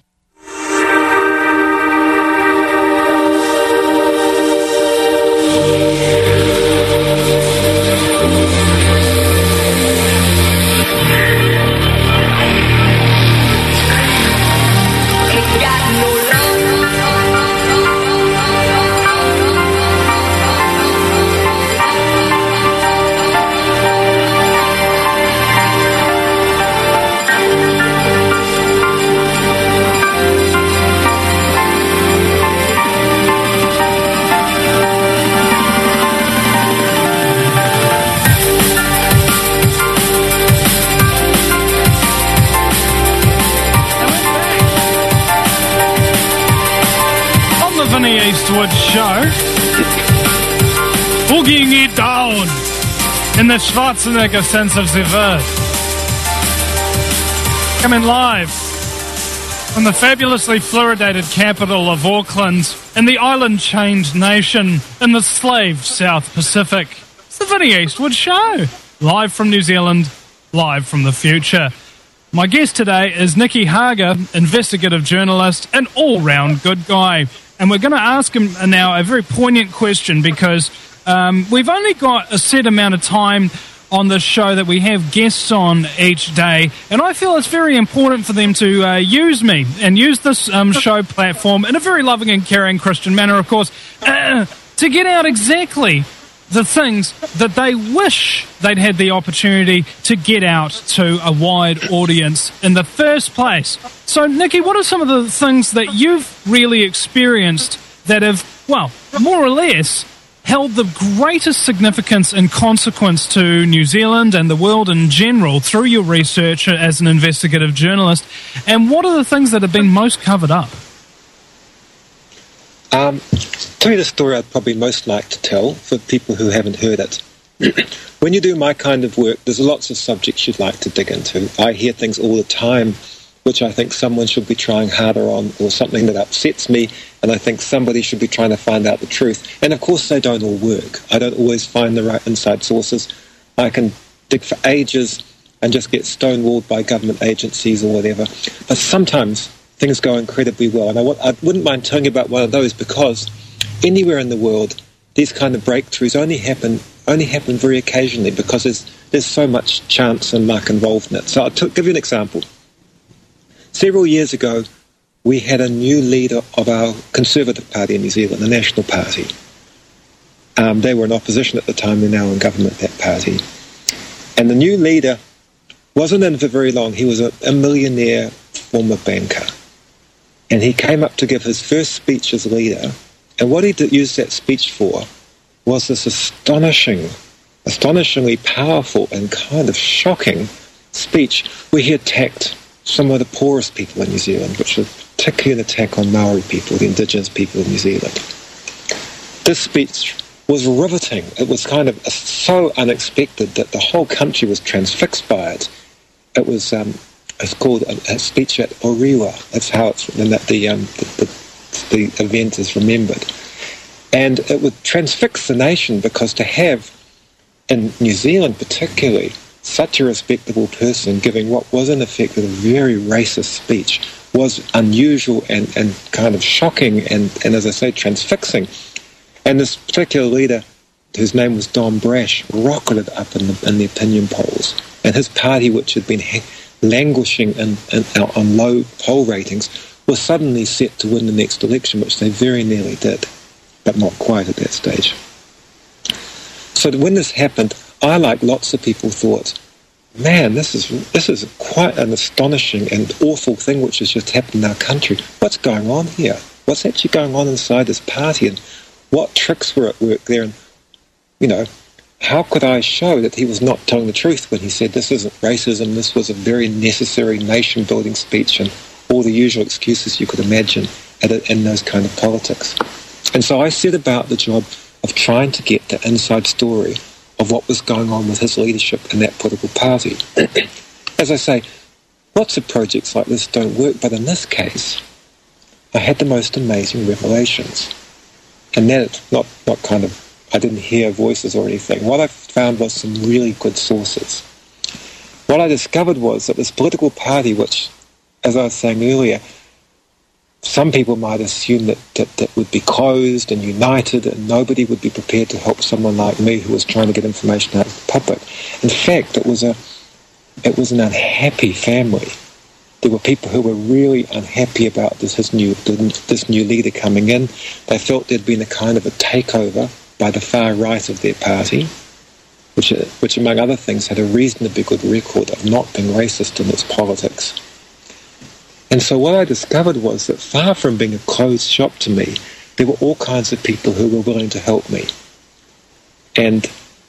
Eastwood Show, boogieing it down in the Schwarzenegger sense of the word. Coming live from the fabulously fluoridated capital of Auckland in the island-chained nation in the slave South Pacific. It's the Vinnie Eastwood Show, live from New Zealand, live from the future. My guest today is Nicky Hager, investigative journalist, an all-round good guy. And we're going to ask him now a very poignant question because um, we've only got a set amount of time on this show that we have guests on each day. And I feel it's very important for them to uh, use me and use this um, show platform in a very loving and caring Christian manner, of course, uh, to get out exactly the things that they wish they'd had the opportunity to get out to a wide audience in the first place. So, Nicky, what are some of the things that you've really experienced that have, well, more or less held the greatest significance and consequence to New Zealand and the world in general through your research as an investigative journalist? And what are the things that have been most covered up? Um, tell you the story I'd probably most like to tell for people who haven't heard it. When you do my kind of work, there's lots of subjects you'd like to dig into. I hear things all the time which I think someone should be trying harder on, or something that upsets me, and I think somebody should be trying to find out the truth. And of course they don't all work. I don't always find the right inside sources. I can dig for ages and just get stonewalled by government agencies or whatever. But sometimes things go incredibly well. And I, w- I wouldn't mind telling you about one of those, because anywhere in the world, these kind of breakthroughs only happen only happen very occasionally, because there's, there's so much chance and luck involved in it. So I'll t- give you an example. Several years ago, we had a new leader of our Conservative Party in New Zealand, the National Party. Um, they were in opposition at the time, they're now in government, that party. And the new leader wasn't in for very long. He was a, a millionaire former banker. And he came up to give his first speech as leader, and what he did, used that speech for was this astonishing, astonishingly powerful and kind of shocking speech where he attacked some of the poorest people in New Zealand, which was particularly an attack on Maori people, the indigenous people of New Zealand. This speech was riveting. It was kind of so unexpected that the whole country was transfixed by it. It was um, it's called a, a speech at Orewa. That's how it's and that the, um, the, the the event is remembered. And it would transfix the nation, because to have, in New Zealand particularly, such a respectable person giving what was in effect a very racist speech was unusual and, and kind of shocking and, and, as I say, transfixing. And this particular leader, whose name was Don Brash, rocketed up in the, in the opinion polls. And his party, which had been ha- languishing in, in, on low poll ratings, was suddenly set to win the next election, which they very nearly did, but not quite at that stage. So when this happened, I, like lots of people, thought, man, this is this is quite an astonishing and awful thing which has just happened in our country. What's going on here? What's actually going on inside this party? And what tricks were at work there? And, you know, how could I show that he was not telling the truth when he said this isn't racism, this was a very necessary nation-building speech, and all the usual excuses you could imagine at a, in those kind of politics. And so I set about the job of trying to get the inside story of what was going on with his leadership in that political party. As I say, lots of projects like this don't work, but in this case, I had the most amazing revelations. And that, not, not kind of, I didn't hear voices or anything. What I found was some really good sources. What I discovered was that this political party, which, as I was saying earlier, some people might assume that, that that would be closed and united and nobody would be prepared to help someone like me who was trying to get information out of the public. In fact, it was a it was an unhappy family. There were people who were really unhappy about this his new this new leader coming in. They felt there'd been a kind of a takeover by the far right of their party, which which among other things had a reasonably good record of not being racist in its politics. And so what I discovered was that far from being a closed shop to me, there were all kinds of people who were willing to help me. And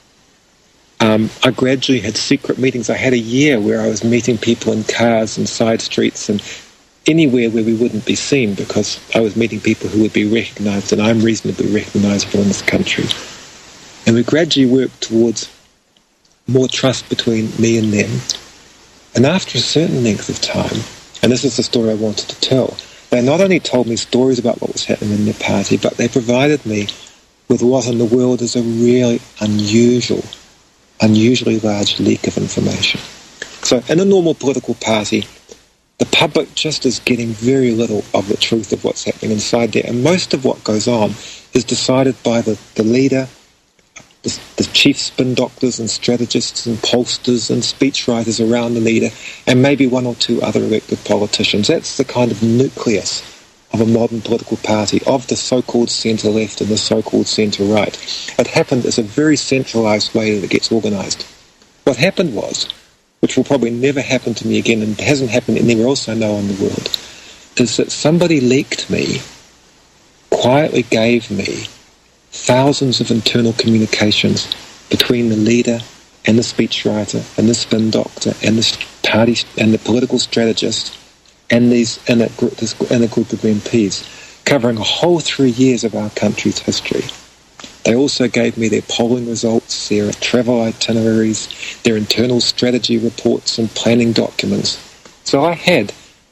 um, I gradually had secret meetings. I had a year where I was meeting people in cars and side streets and anywhere where we wouldn't be seen, because I was meeting people who would be recognised, and I'm reasonably recognisable in this country. And we gradually worked towards more trust between me and them. And after a certain length of time, and this is the story I wanted to tell, they not only told me stories about what was happening in their party, but they provided me with what in the world is a really unusual, unusually large leak of information. So in a normal political party, the public just is getting very little of the truth of what's happening inside there. And most of what goes on is decided by the, the leader, the, the chief spin doctors and strategists and pollsters and speechwriters around the leader, and maybe one or two other elected politicians. That's the kind of nucleus of a modern political party, of the so-called centre-left and the so-called centre-right. It happened as a very centralised way that it gets organised. What happened was, which will probably never happen to me again and hasn't happened anywhere else I know in the world, is that somebody leaked me, quietly gave me thousands of internal communications between the leader and the speechwriter and the spin doctor and the party and the political strategist and these and a group, this, and a group of M Ps, covering a whole three years of our country's history. They also gave me their polling results, their travel itineraries, their internal strategy reports and planning documents. So I had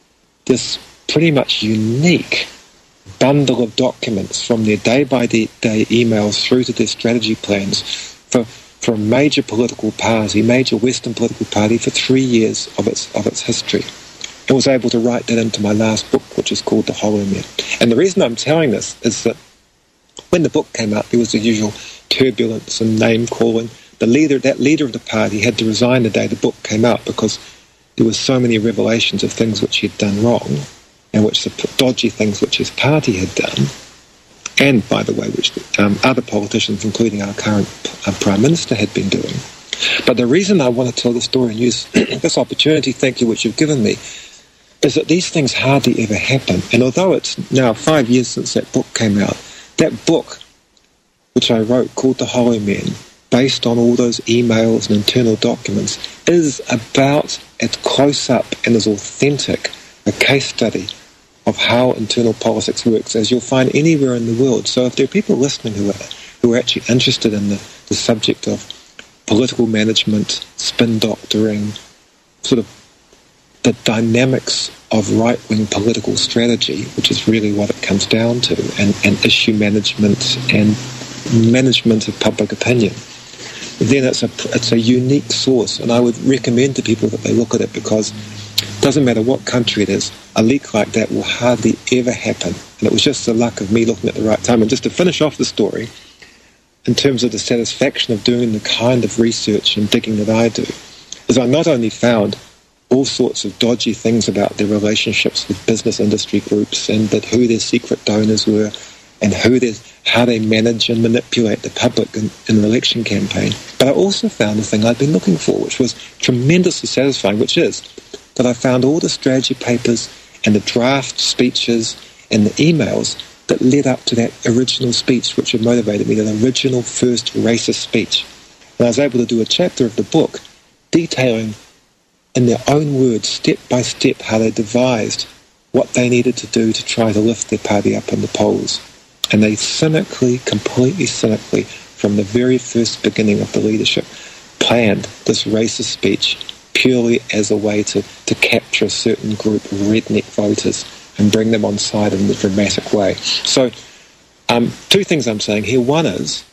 this pretty much unique bundle of documents from their day-by-day emails through to their strategy plans for, for a major political party, major Western political party, for three years of its of its history. I was able to write that into my last book, which is called The Hollow Men. And the reason I'm telling this is that when the book came out, there was the usual turbulence and name-calling. The leader, that leader of the party had to resign the day the book came out because there were so many revelations of things which he'd done wrong and which the dodgy things which his party had done, and, by the way, which um, other politicians, including our current uh, Prime Minister, had been doing. But the reason I want to tell the story and use this opportunity, thank you, which you've given me, is that these things hardly ever happen. And although it's now five years since that book came out, that book, which I wrote, called The Hollow Men, based on all those emails and internal documents, is about as close up and as authentic a case study of how internal politics works as you'll find anywhere in the world. So if there are people listening who are, who are actually interested in the, the subject of political management, spin doctoring, sort of the dynamics of right-wing political strategy, which is really what it comes down to, and, and issue management and management of public opinion, then it's a, it's a unique source. And I would recommend to people that they look at it, because it doesn't matter what country it is, a leak like that will hardly ever happen. And it was just the luck of me looking at the right time. And just to finish off the story, in terms of the satisfaction of doing the kind of research and digging that I do, is I not only found all sorts of dodgy things about their relationships with business industry groups and that who their secret donors were and who their, how they manage and manipulate the public in, in an election campaign. But I also found the thing I'd been looking for, which was tremendously satisfying, which is that I found all the strategy papers and the draft speeches and the emails that led up to that original speech, which had motivated me, that original first racist speech. And I was able to do a chapter of the book detailing in their own words, step by step, how they devised what they needed to do to try to lift their party up in the polls. And they cynically, completely cynically, from the very first beginning of the leadership, planned this racist speech purely as a way to, to capture a certain group of redneck voters and bring them on side in a dramatic way. So, um, two things I'm saying here. One is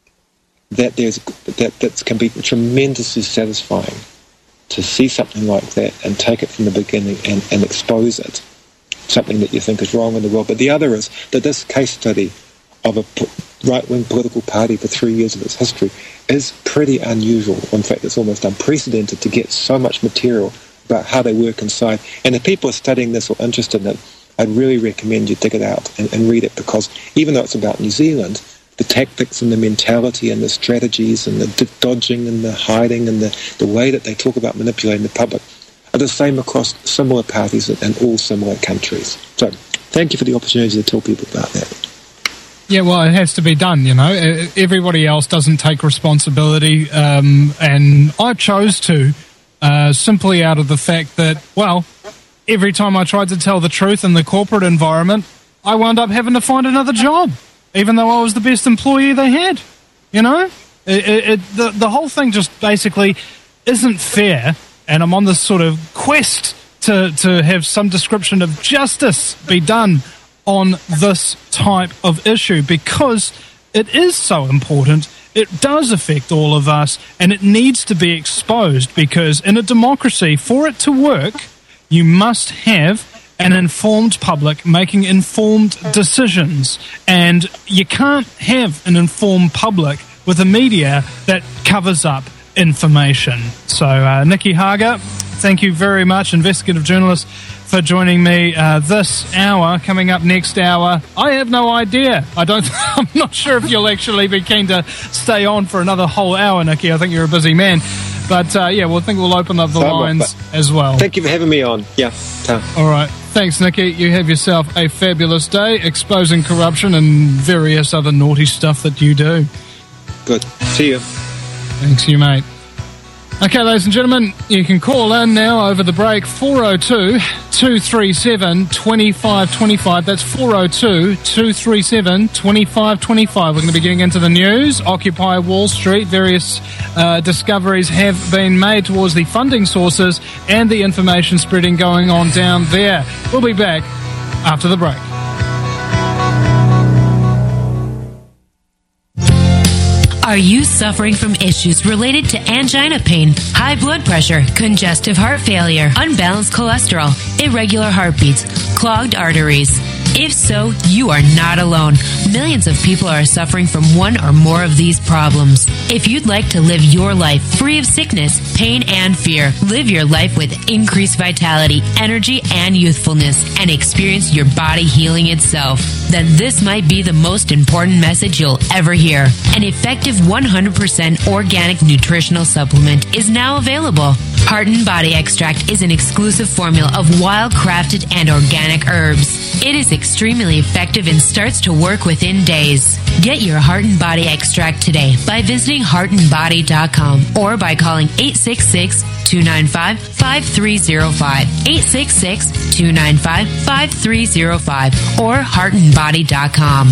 that there's that that can be tremendously satisfying to see something like that and take it from the beginning and, and expose it, something that you think is wrong in the world. But the other is that this case study of a right-wing political party for three years of its history is pretty unusual. In fact, it's almost unprecedented to get so much material about how they work inside. And if people are studying this or interested in it, I'd really recommend you dig it out and, and read it, because even though it's about New Zealand, the tactics and the mentality and the strategies and the dodging and the hiding and the, the way that they talk about manipulating the public are the same across similar parties and all similar countries. So thank you for the opportunity to tell people about that. Yeah, well, it has to be done, you know. Everybody else doesn't take responsibility, um, and I chose to, uh, simply out of the fact that, well, every time I tried to tell the truth in the corporate environment, I wound up having to find another job, even though I was the best employee they had, you know? It, it, it, the, the whole thing just basically isn't fair, and I'm on this sort of quest to, to have some description of justice be done on this type of issue, because it is so important. It does affect all of us, and it needs to be exposed, because in a democracy, for it to work, you must have an informed public making informed decisions, and you can't have an informed public with a media that covers up information. So, uh, Nicky Hager, thank you very much, investigative journalist, for joining me uh, this hour. Coming up next hour, I have no idea. I don't. I'm not sure if you'll actually be keen to stay on for another whole hour, Nicky. I think you're a busy man. But, uh, yeah, we'll think we'll open up the so lines as well. Thank you for having me on. Yeah. Ta. All right. Thanks, Nicky. You have yourself a fabulous day exposing corruption and various other naughty stuff that you do. Good. See you. Thanks, you, mate. Okay, ladies and gentlemen, you can call in now over the break, four oh two, two three seven, two five two five. That's four oh two, two three seven, two five two five. We're going to be getting into the news. Occupy Wall Street. Various uh, discoveries have been made towards the funding sources and the information spreading going on down there. We'll be back after the break. Are you suffering from issues related to angina pain, high blood pressure, congestive heart failure, unbalanced cholesterol, irregular heartbeats, clogged arteries? If so, you are not alone. Millions of people are suffering from one or more of these problems. If you'd like to live your life free of sickness, pain, and fear, live your life with increased vitality, energy, and youthfulness, and experience your body healing itself, then this might be the most important message you'll ever hear. An effective one hundred percent organic nutritional supplement is now available. Heart and Body Extract is an exclusive formula of wild-crafted and organic herbs. It is extremely effective and starts to work within days. Get your Heart and Body Extract today by visiting heart and body dot com or by calling eight six six, two nine five, five three zero five, eight six six, two nine five, five three zero five, or heart and body dot com.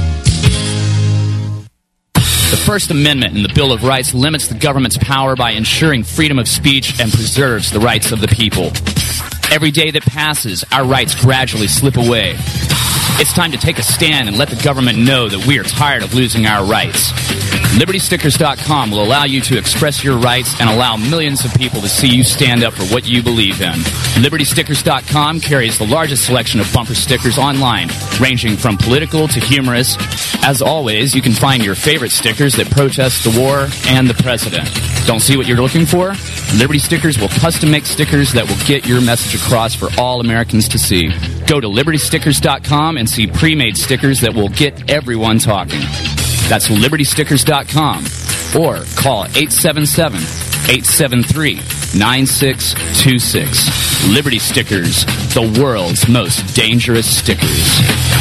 The First Amendment in the Bill of Rights limits the government's power by ensuring freedom of speech and preserves the rights of the people. Every day that passes, our rights gradually slip away. It's time to take a stand and let the government know that we are tired of losing our rights. Liberty Stickers dot com will allow you to express your rights and allow millions of people to see you stand up for what you believe in. Liberty Stickers dot com carries the largest selection of bumper stickers online, ranging from political to humorous. As always, you can find your favorite stickers that protest the war and the president. Don't see what you're looking for? Liberty Stickers will custom make stickers that will get your message across for all Americans to see. Go to Liberty Stickers dot com and see pre-made stickers that will get everyone talking. That's Liberty Stickers dot com or call eight seven seven, eight seven three, nine six two six. Liberty Stickers, the world's most dangerous stickers.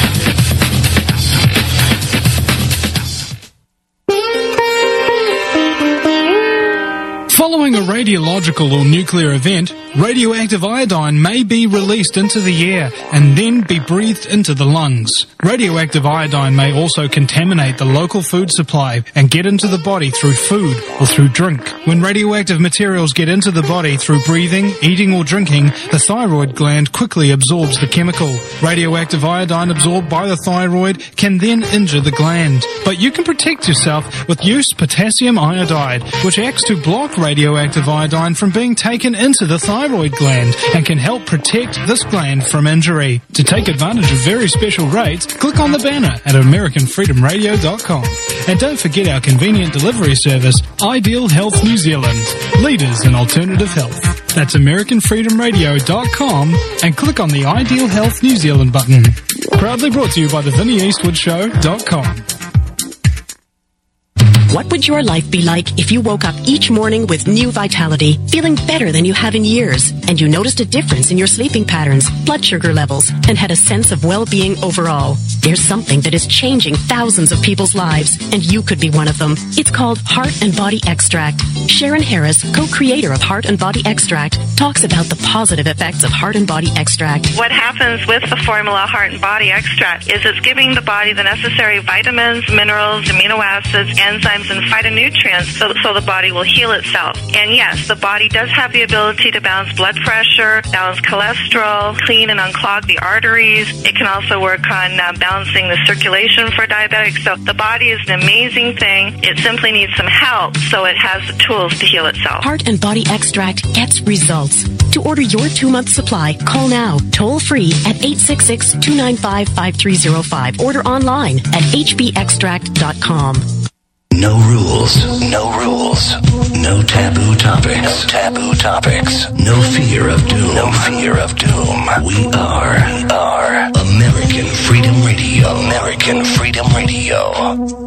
Following a radiological or nuclear event, radioactive iodine may be released into the air and then be breathed into the lungs. Radioactive iodine may also contaminate the local food supply and get into the body through food or through drink. When radioactive materials get into the body through breathing, eating or drinking, the thyroid gland quickly absorbs the chemical. Radioactive iodine absorbed by the thyroid can then injure the gland. But you can protect yourself with Use Potassium Iodide, which acts to block radioactive iodine from being taken into the thyroid gland and can help protect this gland from injury. To take advantage of very special rates, click on the banner at American Freedom Radio dot com. And don't forget our convenient delivery service, Ideal Health New Zealand, leaders in alternative health. That's American Freedom Radio dot com and click on the Ideal Health New Zealand button. Proudly brought to you by the Vinnie Eastwood Show dot com. What would your life be like if you woke up each morning with new vitality, feeling better than you have in years, and you noticed a difference in your sleeping patterns, blood sugar levels, and had a sense of well-being overall? There's something that is changing thousands of people's lives, and you could be one of them. It's called Heart and Body Extract. Sharon Harris, co-creator of Heart and Body Extract, talks about the positive effects of Heart and Body Extract. What happens with the formula Heart and Body Extract is it's giving the body the necessary vitamins, minerals, amino acids, enzymes, and phytonutrients so, so the body will heal itself. And yes, the body does have the ability to balance blood pressure, balance cholesterol, clean and unclog the arteries. It can also work on uh, balancing the circulation for diabetics. So the body is an amazing thing. It simply needs some help so it has the tools to heal itself. Heart and Body Extract gets results. To order your two-month supply, call now, toll-free at eight six six, two nine five, five three zero five. Order online at h b extract dot com. No rules, no rules, no taboo topics, no taboo topics, no fear of doom, no fear of doom. We are, we are American Freedom Radio, American Freedom Radio.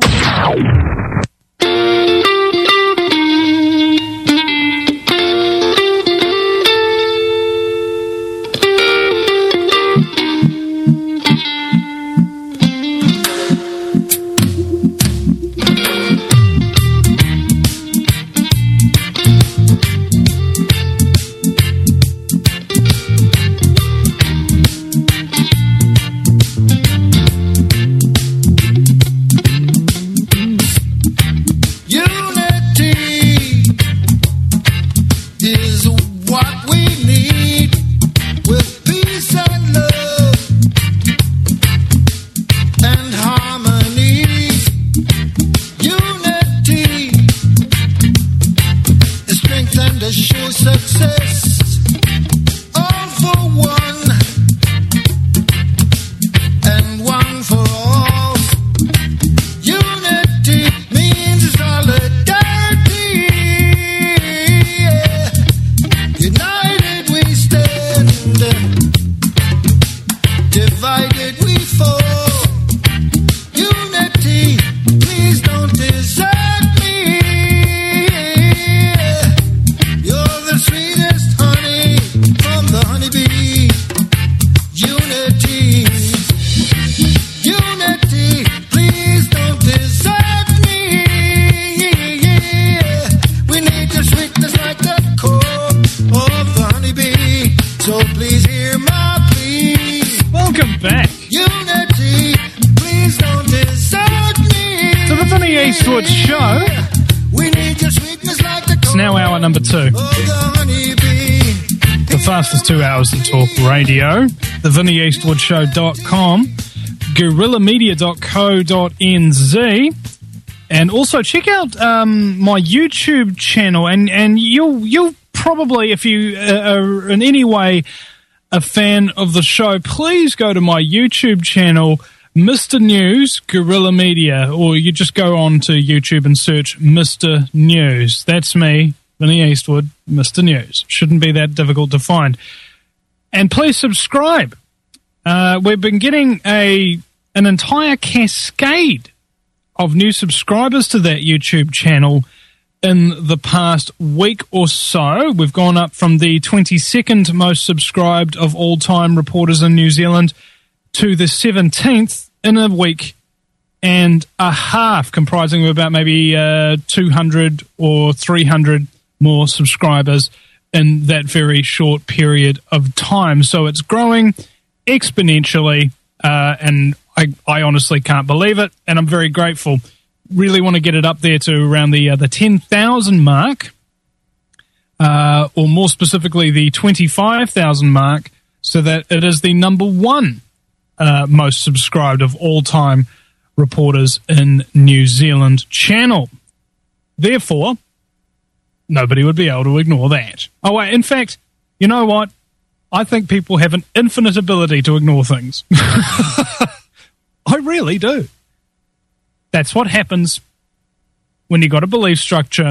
success. All for one, and one for all. Unity means solidarity. Yeah. United we stand, divided we fall. Unity, please don't desert me. You're the sweetest honey from the honeybee. Unity, unity, please don't desert me. We need your sweetness like the core of the honeybee. So please hear my plea. Welcome back Unity, please don't desert me. to the Vinny Eastwood Show. We need your sweetness like the It's now hour number two. of the honeybee. The fastest two hours in talk radio. The Vinny Eastwood Show dot com, guerrilla media dot co dot n z, and also check out um, my YouTube channel. And, and you'll you'll probably, if you are in any way a fan of the show, please go to my YouTube channel, Mister News Guerrilla Media, or you just go on to YouTube and search Mister News. That's me, Vinny Eastwood, Mister News. Shouldn't be that difficult to find. And please subscribe. Uh, we've been getting a an entire cascade of new subscribers to that YouTube channel in the past week or so. We've gone up from the twenty-second most subscribed of all-time reporters in New Zealand to the seventeenth in a week and a half, comprising of about maybe uh, two hundred or three hundred more subscribers in that very short period of time. So it's growing exponentially, uh, and I, I honestly can't believe it, and I'm very grateful. Really want to get it up there to around the uh, the ten thousand mark, uh, or more specifically the twenty-five thousand mark, so that it is the number one uh, most subscribed of all-time reporters in New Zealand channel. Therefore, nobody would be able to ignore that. Oh, wait, in fact, you know what? I think people have an infinite ability to ignore things. I really do. That's what happens when you got a belief structure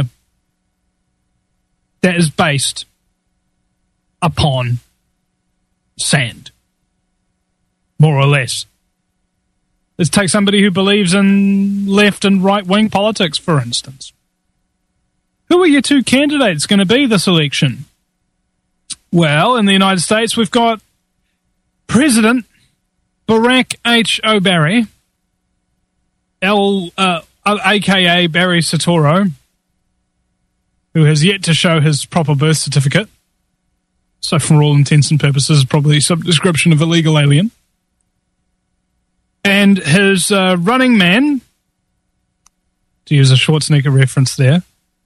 that is based upon sand, more or less. Let's take somebody who believes in left and right-wing politics, for instance. Who are your two candidates going to be this election? Well, in the United States, we've got President Barack H. Obama, L, uh, a k a. Barry Soetoro, who has yet to show his proper birth certificate. So for all intents and purposes, probably some description of illegal alien. And his uh, running man, to use a Schwarzenegger reference there,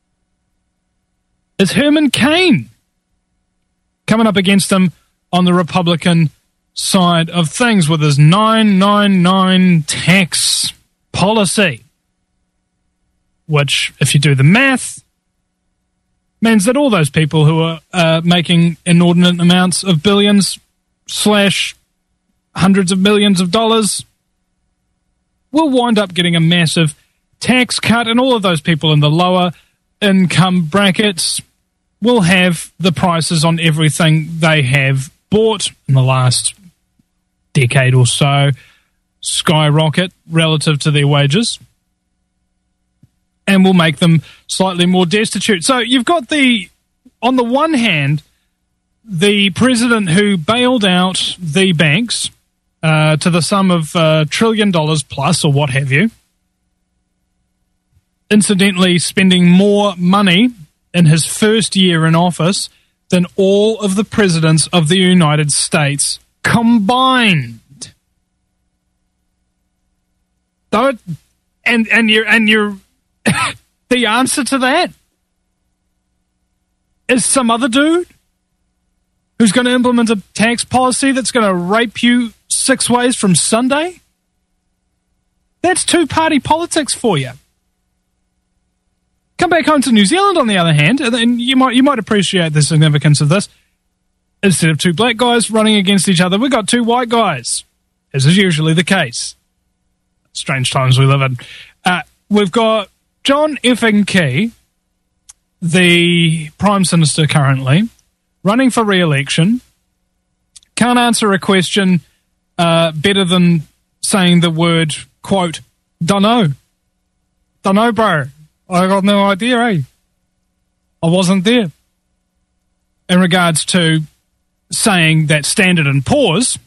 is Herman Cain, coming up against him on the Republican side of things with his nine nine nine tax policy, which, if you do the math, means that all those people who are uh, making inordinate amounts of billions slash hundreds of millions of dollars will wind up getting a massive tax cut, and all of those people in the lower income brackets will have the prices on everything they have bought in the last decade or so skyrocket relative to their wages, and will make them slightly more destitute. So you've got the, on the one hand, the president who bailed out the banks uh, to the sum of a trillion dollars plus, or what have you, incidentally spending more money in his first year in office than all of the presidents of the United States combined. Though it, and and you're and you're the answer to that is some other dude who's going to implement a tax policy that's going to rape you six ways from Sunday. That's two-party politics for you. Come back. back home to New Zealand, on the other hand, and, and you might you might appreciate the significance of this. Instead of two black guys running against each other, we've got two white guys, as is usually the case. Strange times we live in. Uh, we've got John effing Key, the Prime Minister currently, running for re-election. Can't answer a question uh, better than saying the word, quote, dunno. Dunno, bro. I got no idea, eh? I wasn't there. In regards to saying that Standard and Poor's,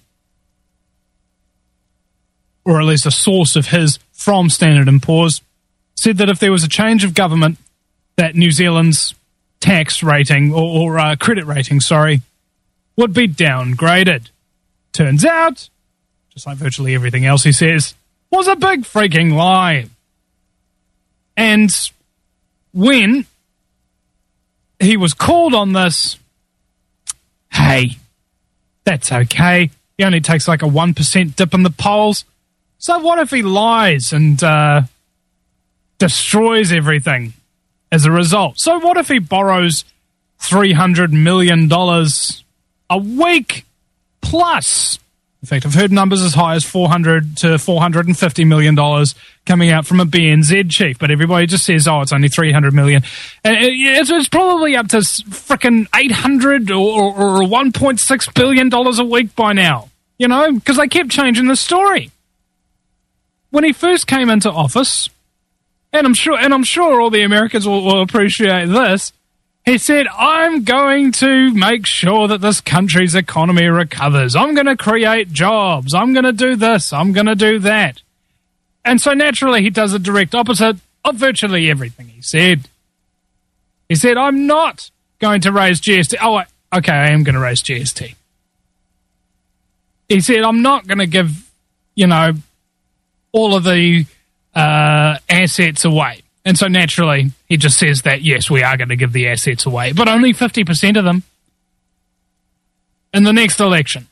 or at least a source of his from Standard and Poor's, said that if there was a change of government, that New Zealand's tax rating, or, or uh, credit rating, sorry, would be downgraded. Turns out, just like virtually everything else he says, was a big freaking lie. And when he was called on this, hey, that's okay. He only takes like a one percent dip in the polls. So what if he lies and uh, destroys everything as a result? So what if he borrows three hundred million dollars a week plus? In fact, I've heard numbers as high as four hundred to four hundred fifty million dollars coming out from a B N Z chief, but everybody just says, oh, it's only three hundred million dollars. And it's, it's probably up to frickin' eight hundred or, or, or one point six billion dollars a week by now, you know, because they kept changing the story. When he first came into office, and I'm sure, and I'm sure all the Americans will, will appreciate this, he said, I'm going to make sure that this country's economy recovers. I'm going to create jobs. I'm going to do this. I'm going to do that. And so naturally he does the direct opposite of virtually everything he said. He said, I'm not going to raise G S T. Oh, okay, I am going to raise G S T. He said, I'm not going to give, you know, all of the uh, assets away. And so naturally, he just says that, yes, we are going to give the assets away, but only fifty percent of them in the next election.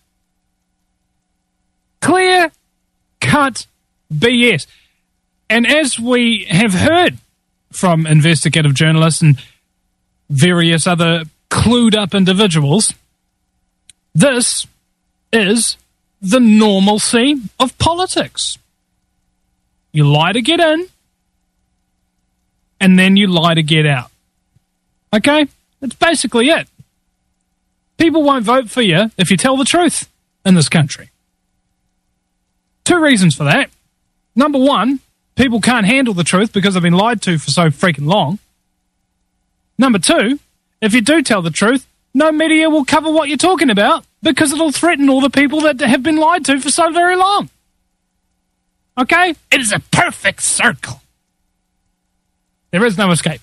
Clear cut B S. And as we have heard from investigative journalists and various other clued up individuals, this is the normalcy of politics. You lie to get in, and then you lie to get out. Okay? That's basically it. People won't vote for you if you tell the truth in this country. Two reasons for that. Number one, people can't handle the truth because they've been lied to for so freaking long. Number two, if you do tell the truth, no media will cover what you're talking about because it'll threaten all the people that have been lied to for so very long. Okay? It is a perfect circle. There is no escape.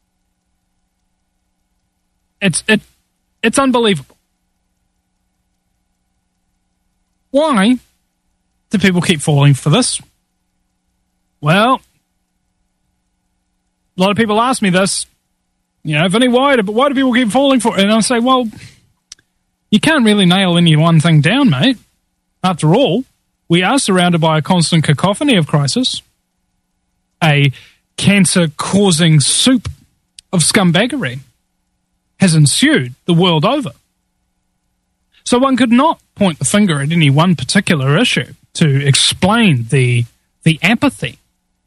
It's it, it's unbelievable. Why do people keep falling for this? Well, a lot of people ask me this. You know, Vinny, why do, but why do people keep falling for it? And I say, well, you can't really nail any one thing down, mate. After all, we are surrounded by a constant cacophony of crisis, a cancer-causing soup of scumbaggery has ensued the world over. So one could not point the finger at any one particular issue to explain the the apathy,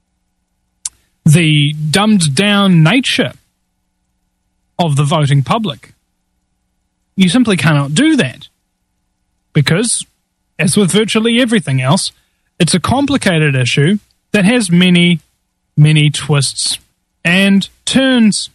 the dumbed-down nature of the voting public. You simply cannot do that because, as with virtually everything else, it's a complicated issue that has many, many twists and turns.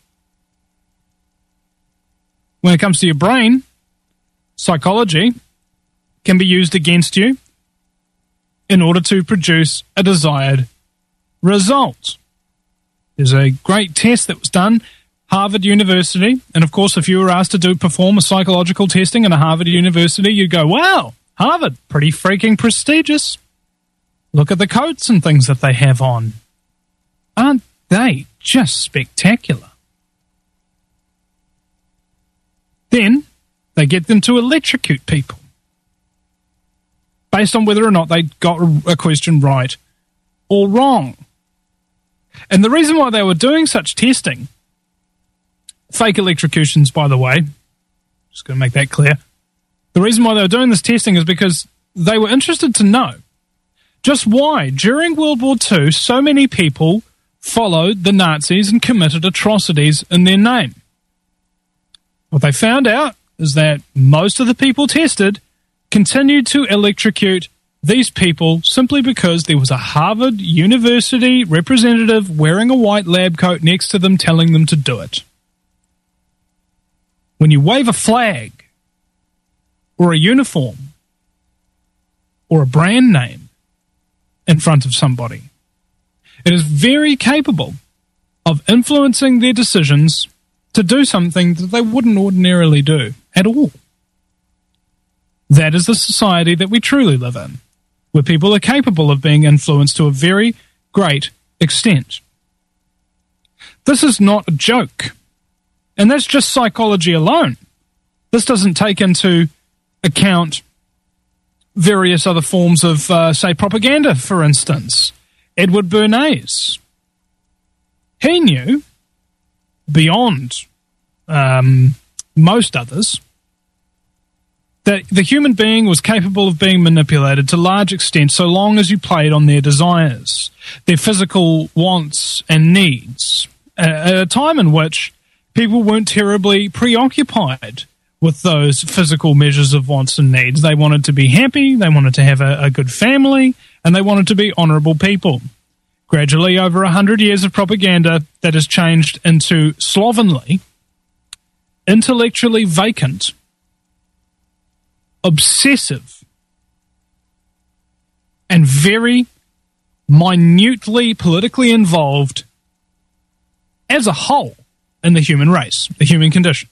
When it comes to your brain, psychology can be used against you in order to produce a desired result. There's a great test that was done, Harvard University, and of course if you were asked to do perform a psychological testing in a Harvard University, you'd go, wow, Harvard, pretty freaking prestigious. Look at the coats and things that they have on. Aren't they just spectacular? Then they get them to electrocute people based on whether or not they got a question right or wrong. And the reason why they were doing such testing fake electrocutions, by the way. Just going to make that clear. The reason why they were doing this testing is because they were interested to know just why, during World War Two, so many people followed the Nazis and committed atrocities in their name. What they found out is that most of the people tested continued to electrocute these people simply because there was a Harvard University representative wearing a white lab coat next to them telling them to do it. When you wave a flag or a uniform or a brand name in front of somebody, it is very capable of influencing their decisions to do something that they wouldn't ordinarily do at all. That is the society that we truly live in, where people are capable of being influenced to a very great extent. This is not a joke. And that's just psychology alone. This doesn't take into account various other forms of, uh, say, propaganda, for instance. Edward Bernays. He knew, beyond um, most others, that the human being was capable of being manipulated to large extent so long as you played on their desires, their physical wants and needs, at a time in which people weren't terribly preoccupied with those physical measures of wants and needs. They wanted to be happy, they wanted to have a, a good family, and they wanted to be honourable people. Gradually, over a hundred years of propaganda, that has changed into slovenly, intellectually vacant, obsessive, and very minutely politically involved as a whole in the human race, the human condition.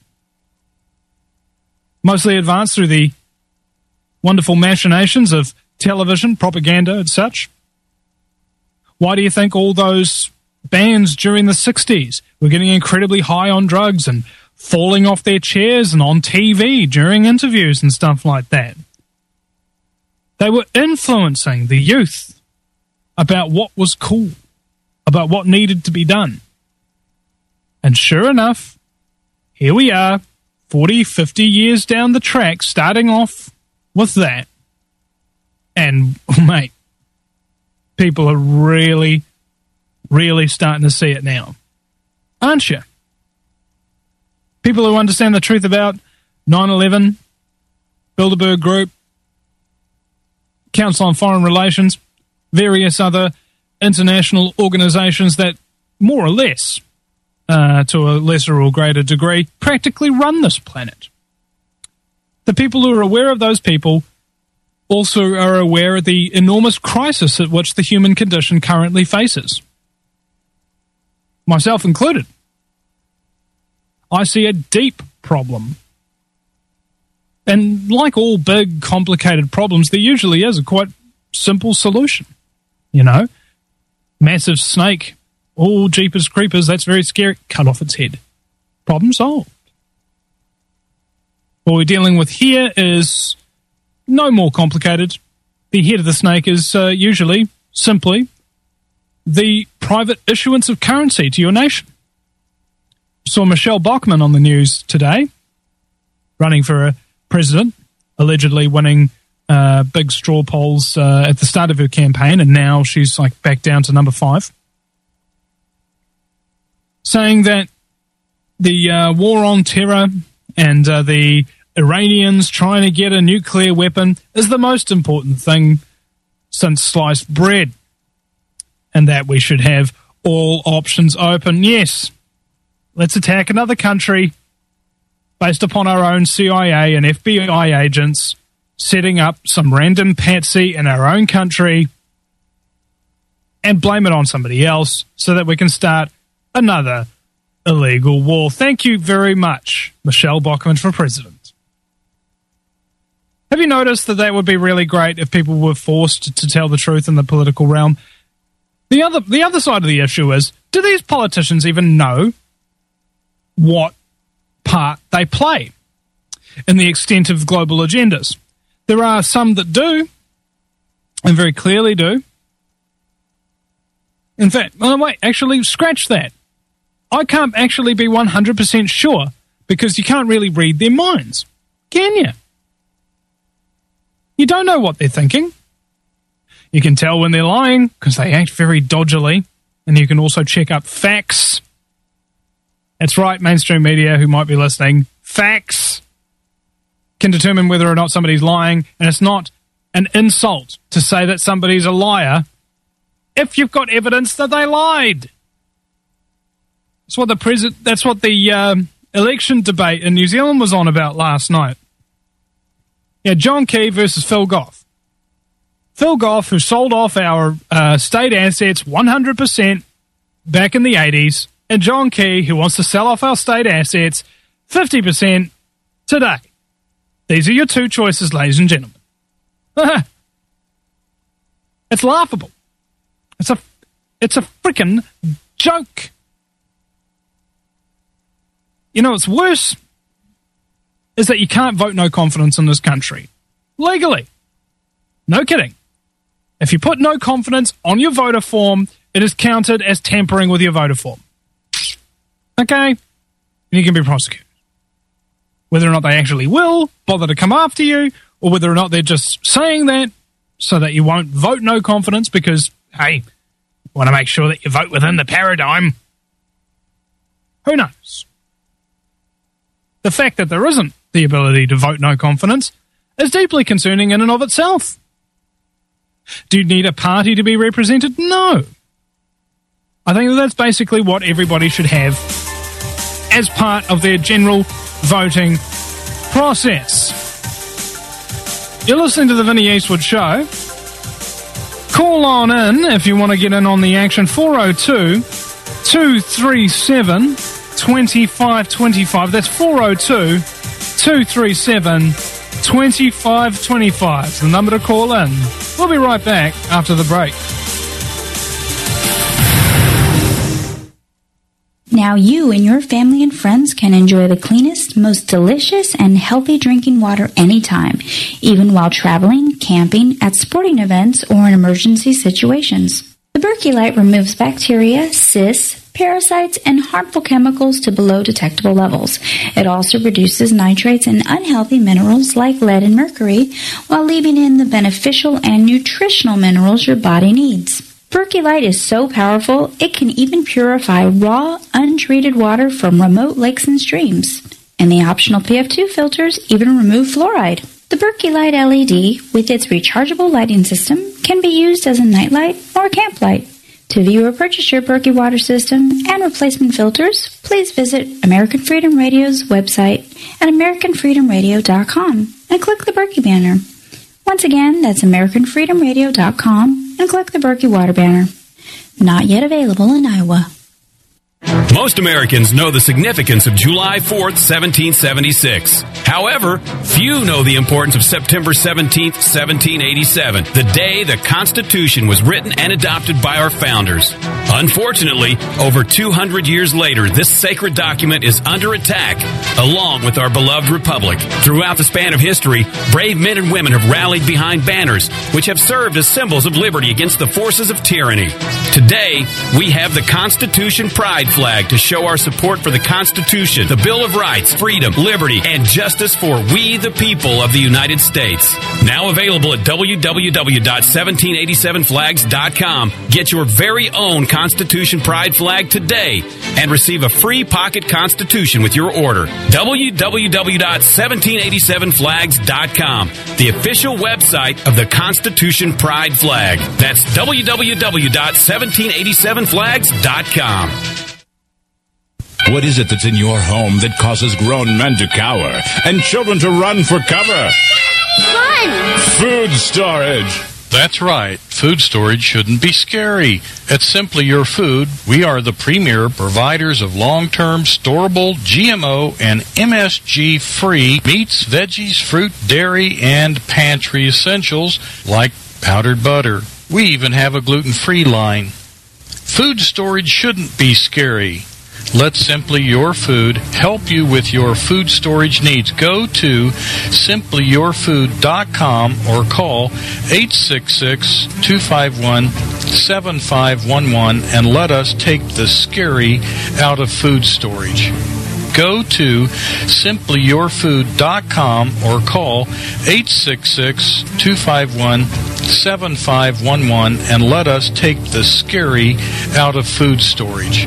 Mostly advanced through the wonderful machinations of television, propaganda, and such. Why do you think all those bands during the sixties were getting incredibly high on drugs and falling off their chairs and on T V during interviews and stuff like that? They were influencing the youth about what was cool, about what needed to be done. And sure enough, here we are, forty, fifty years down the track, starting off with that. And, mate, people are really, really starting to see it now. Aren't you? People who understand the truth about nine eleven, Bilderberg Group, Council on Foreign Relations, various other international organizations that more or less, uh, to a lesser or greater degree, practically run this planet. The people who are aware of those people also are aware of the enormous crisis at which the human condition currently faces. Myself included. I see a deep problem. And like all big, complicated problems, there usually is a quite simple solution. You know, massive snake, oh, jeepers creepers, that's very scary. Cut off its head. Problem solved. What we're dealing with here is no more complicated. The head of the snake is uh, usually, simply, the private issuance of currency to your nation. Saw Michelle Bachmann on the news today, running for a president, allegedly winning uh, big straw polls uh, at the start of her campaign, and now she's like back down to number five, saying that the uh, war on terror and uh, the Iranians trying to get a nuclear weapon is the most important thing since sliced bread, and that we should have all options open. Yes, let's attack another country based upon our own C I A and F B I agents setting up some random patsy in our own country and blame it on somebody else so that we can start another illegal war. Thank you very much, Michelle Bachmann, for president. Have you noticed that that would be really great if people were forced to tell the truth in the political realm? The other, the other side of the issue is, do these politicians even know what part they play in the extent of global agendas? There are some that do, and very clearly do. In fact, oh wait, actually, scratch that. I can't actually be one hundred percent sure because you can't really read their minds, can you? You don't know what they're thinking. You can tell when they're lying because they act very dodgily, and you can also check up facts. That's right, mainstream media who might be listening. Facts can determine whether or not somebody's lying, and it's not an insult to say that somebody's a liar if you've got evidence that they lied. That's what the president. That's what the um, election debate in New Zealand was on about last night. Yeah, John Key versus Phil Goff. Phil Goff, who sold off our uh, state assets one hundred percent back in the eighties, and John Key, who wants to sell off our state assets fifty percent today. These are your two choices, ladies and gentlemen. It's laughable. It's a, it's a freaking joke. You know what's worse is that you can't vote no confidence in this country. Legally. No kidding. If you put no confidence on your voter form, it is counted as tampering with your voter form. Okay? And you can be prosecuted. Whether or not they actually will bother to come after you, or whether or not they're just saying that so that you won't vote no confidence because, hey, want to make sure that you vote within the paradigm. Who knows? The fact that there isn't the ability to vote no confidence is deeply concerning in and of itself. Do you need a party to be represented? No. I think that's basically what everybody should have as part of their general voting process. You're listening to the Vinnie Eastwood Show. Call on in if you want to get in on the action. four oh two, two three seven, two five two five. That's four oh two, two three seven, two five two five. It's the number to call in. We'll be right back after the break. Now you and your family and friends can enjoy the cleanest, most delicious, and healthy drinking water anytime, even while traveling, camping, at sporting events, or in emergency situations. The Berkey Light removes bacteria, cysts, parasites, and harmful chemicals to below detectable levels. It also reduces nitrates and unhealthy minerals like lead and mercury, while leaving in the beneficial and nutritional minerals your body needs. Berkey Light is so powerful, it can even purify raw, untreated water from remote lakes and streams. And the optional P F two filters even remove fluoride. The Berkey Light L E D, with its rechargeable lighting system, can be used as a nightlight or camp light. To view or purchase your Berkey water system and replacement filters, please visit American Freedom Radio's website at american freedom radio dot com and click the Berkey banner. Once again, that's american freedom radio dot com and click the Berkey water banner. Not yet available in Iowa. Most Americans know the significance of July fourth, seventeen seventy-six. However, few know the importance of September seventeenth, seventeen eighty-seven, the day the Constitution was written and adopted by our founders. Unfortunately, over two hundred years later, this sacred document is under attack, along with our beloved republic. Throughout the span of history, brave men and women have rallied behind banners, which have served as symbols of liberty against the forces of tyranny. Today, we have the Constitution Pride flag to show our support for the Constitution, the Bill of Rights, freedom, liberty, and justice for we the people of the United States. Now available at w w w dot seventeen eighty-seven flags dot com. Get your very own Constitution Pride flag today and receive a free pocket Constitution with your order. w w w dot seventeen eighty-seven flags dot com, the official website of the Constitution Pride flag. That's w w w dot seventeen eighty-seven flags dot com. What is it that's in your home that causes grown men to cower and children to run for cover? Fun! Food storage. That's right. Food storage shouldn't be scary. At Simply Your Food, we are the premier providers of long-term storable G M O and M S G-free meats, veggies, fruit, dairy, and pantry essentials like powdered butter. We even have a gluten-free line. Food storage shouldn't be scary. Let Simply Your Food help you with your food storage needs. Go to simply your food dot com or call eight six six, two five one, seven five one one and let us take the scary out of food storage. Go to simply your food dot com or call eight six six, two five one, seven five one one and let us take the scary out of food storage.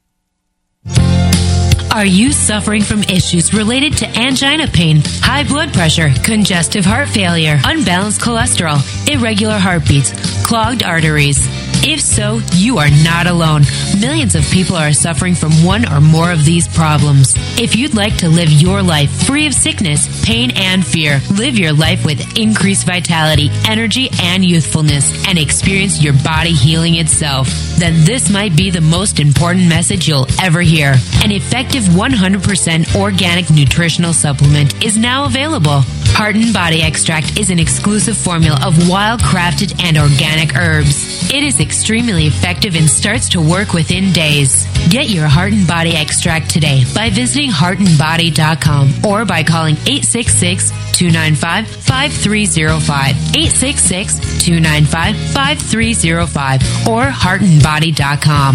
Are you suffering from issues related to angina pain, high blood pressure, congestive heart failure, unbalanced cholesterol, irregular heartbeats, clogged arteries? If so, you are not alone. Millions of people are suffering from one or more of these problems. If you'd like to live your life free of sickness, pain, and fear, live your life with increased vitality, energy, and youthfulness, and experience your body healing itself, then this might be the most important message you'll ever hear. An effective one hundred percent organic nutritional supplement is now available. Heart and Body Extract is an exclusive formula of wild-crafted and organic herbs. It is extremely effective and starts to work within days. Get your Heart and Body Extract today by visiting heart and body dot com or by calling eight six six, two nine five, five three zero five, eight six six, two nine five, five three zero five, or heart and body dot com.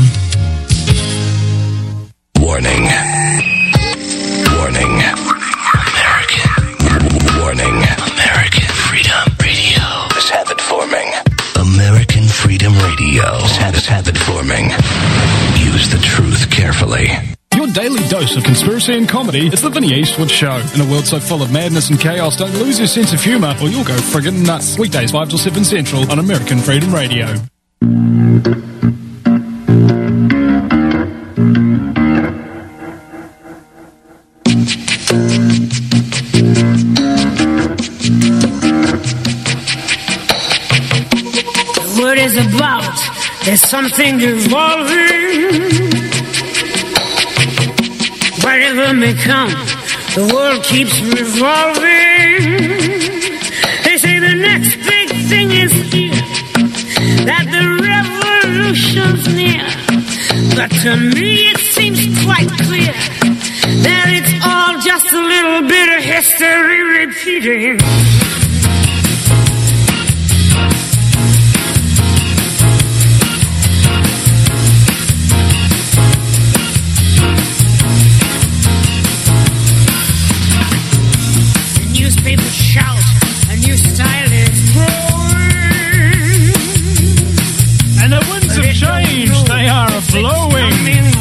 Warning. Warning. American. Warning. American Freedom Radio is habit forming. American Freedom Radio is habit forming. Use the truth carefully. Your daily dose of conspiracy and comedy is the Vinny Eastwood Show. In a world so full of madness and chaos, don't lose your sense of humour or you'll go friggin' nuts. Weekdays five till seven Central on American Freedom Radio. What is about? There's something evolving. Whatever may come, the world keeps revolving. They say the next big thing is here, that the revolution's near. But to me it seems quite clear that it's all just a little bit of history repeating. People shout, a new style is growing. And the winds have changed, they are blowing.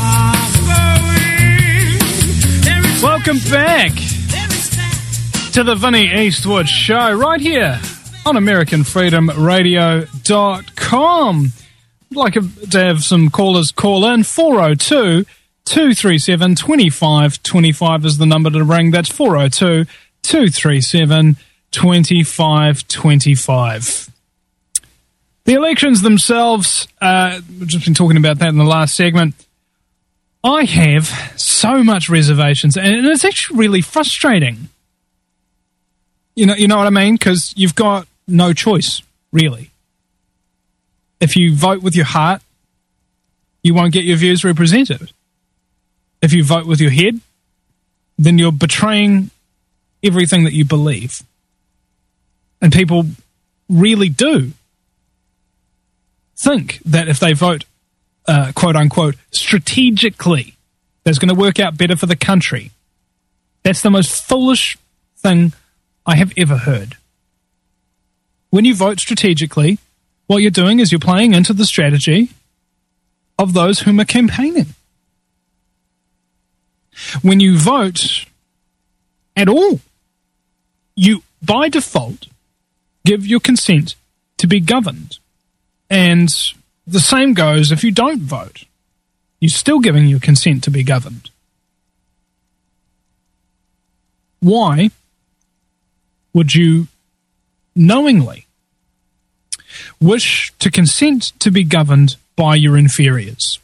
Welcome back to the Vinny Eastwood Show, right here on American Freedom Radio dot com. I'd like to have some callers call in. four oh two, two three seven, two five two five is the number to ring. That's four oh two, two three seven, two five two five. The elections themselves, uh, we've just been talking about that in the last segment. I have so much reservations, and it's actually really frustrating. You know, you know what I mean? Because you've got no choice, really. If you vote with your heart, you won't get your views represented. If you vote with your head, then you're betraying everything that you believe. And people really do think that if they vote, uh, quote unquote, strategically, that's going to work out better for the country. That's the most foolish thing I have ever heard. When you vote strategically, what you're doing is you're playing into the strategy of those whom are campaigning. When you vote at all, you, by default, give your consent to be governed. And the same goes if you don't vote. You're still giving your consent to be governed. Why would you knowingly wish to consent to be governed by your inferiors?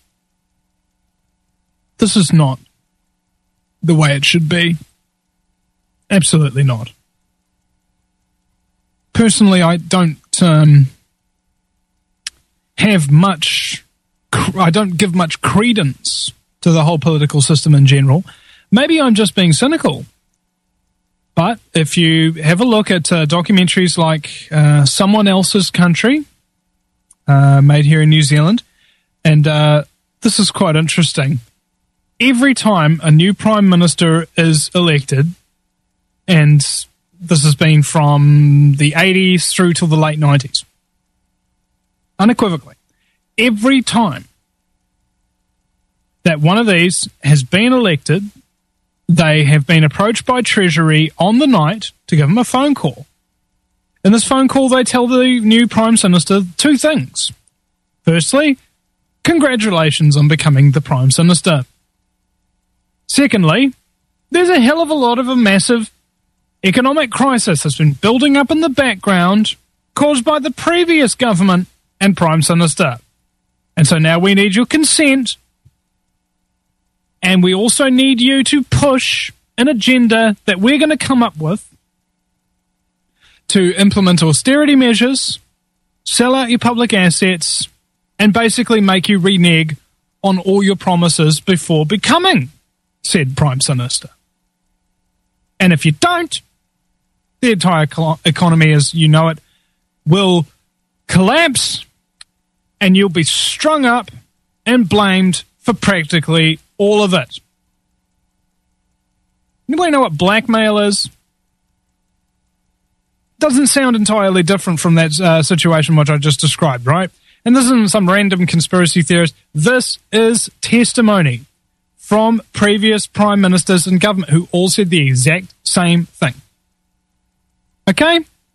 This is not the way it should be. Absolutely not. Personally, I don't um, have much, I don't give much credence to the whole political system in general. Maybe I'm just being cynical. But if you have a look at uh, documentaries like uh, Someone Else's Country, uh, made here in New Zealand. And uh, this is quite interesting. Every time a new Prime Minister is elected, and this has been from the eighties through till the late nineties, unequivocally, every time that one of these has been elected, they have been approached by Treasury on the night to give them a phone call. In this phone call, they tell the new Prime Minister two things. Firstly, congratulations on becoming the Prime Minister. Secondly, there's a hell of a lot of a massive economic crisis that's been building up in the background caused by the previous government and Prime Minister. And so now we need your consent, and we also need you to push an agenda that we're going to come up with to implement austerity measures, sell out your public assets, and basically make you renege on all your promises before becoming said Prime Minister. And if you don't, the entire economy as you know it will collapse, and you'll be strung up and blamed for practically all of it. Anybody know what blackmail is? Doesn't sound entirely different from that uh, situation which I just described, right? And this isn't some random conspiracy theorist. This is testimony from previous prime ministers and government who all said the exact same thing. Okay?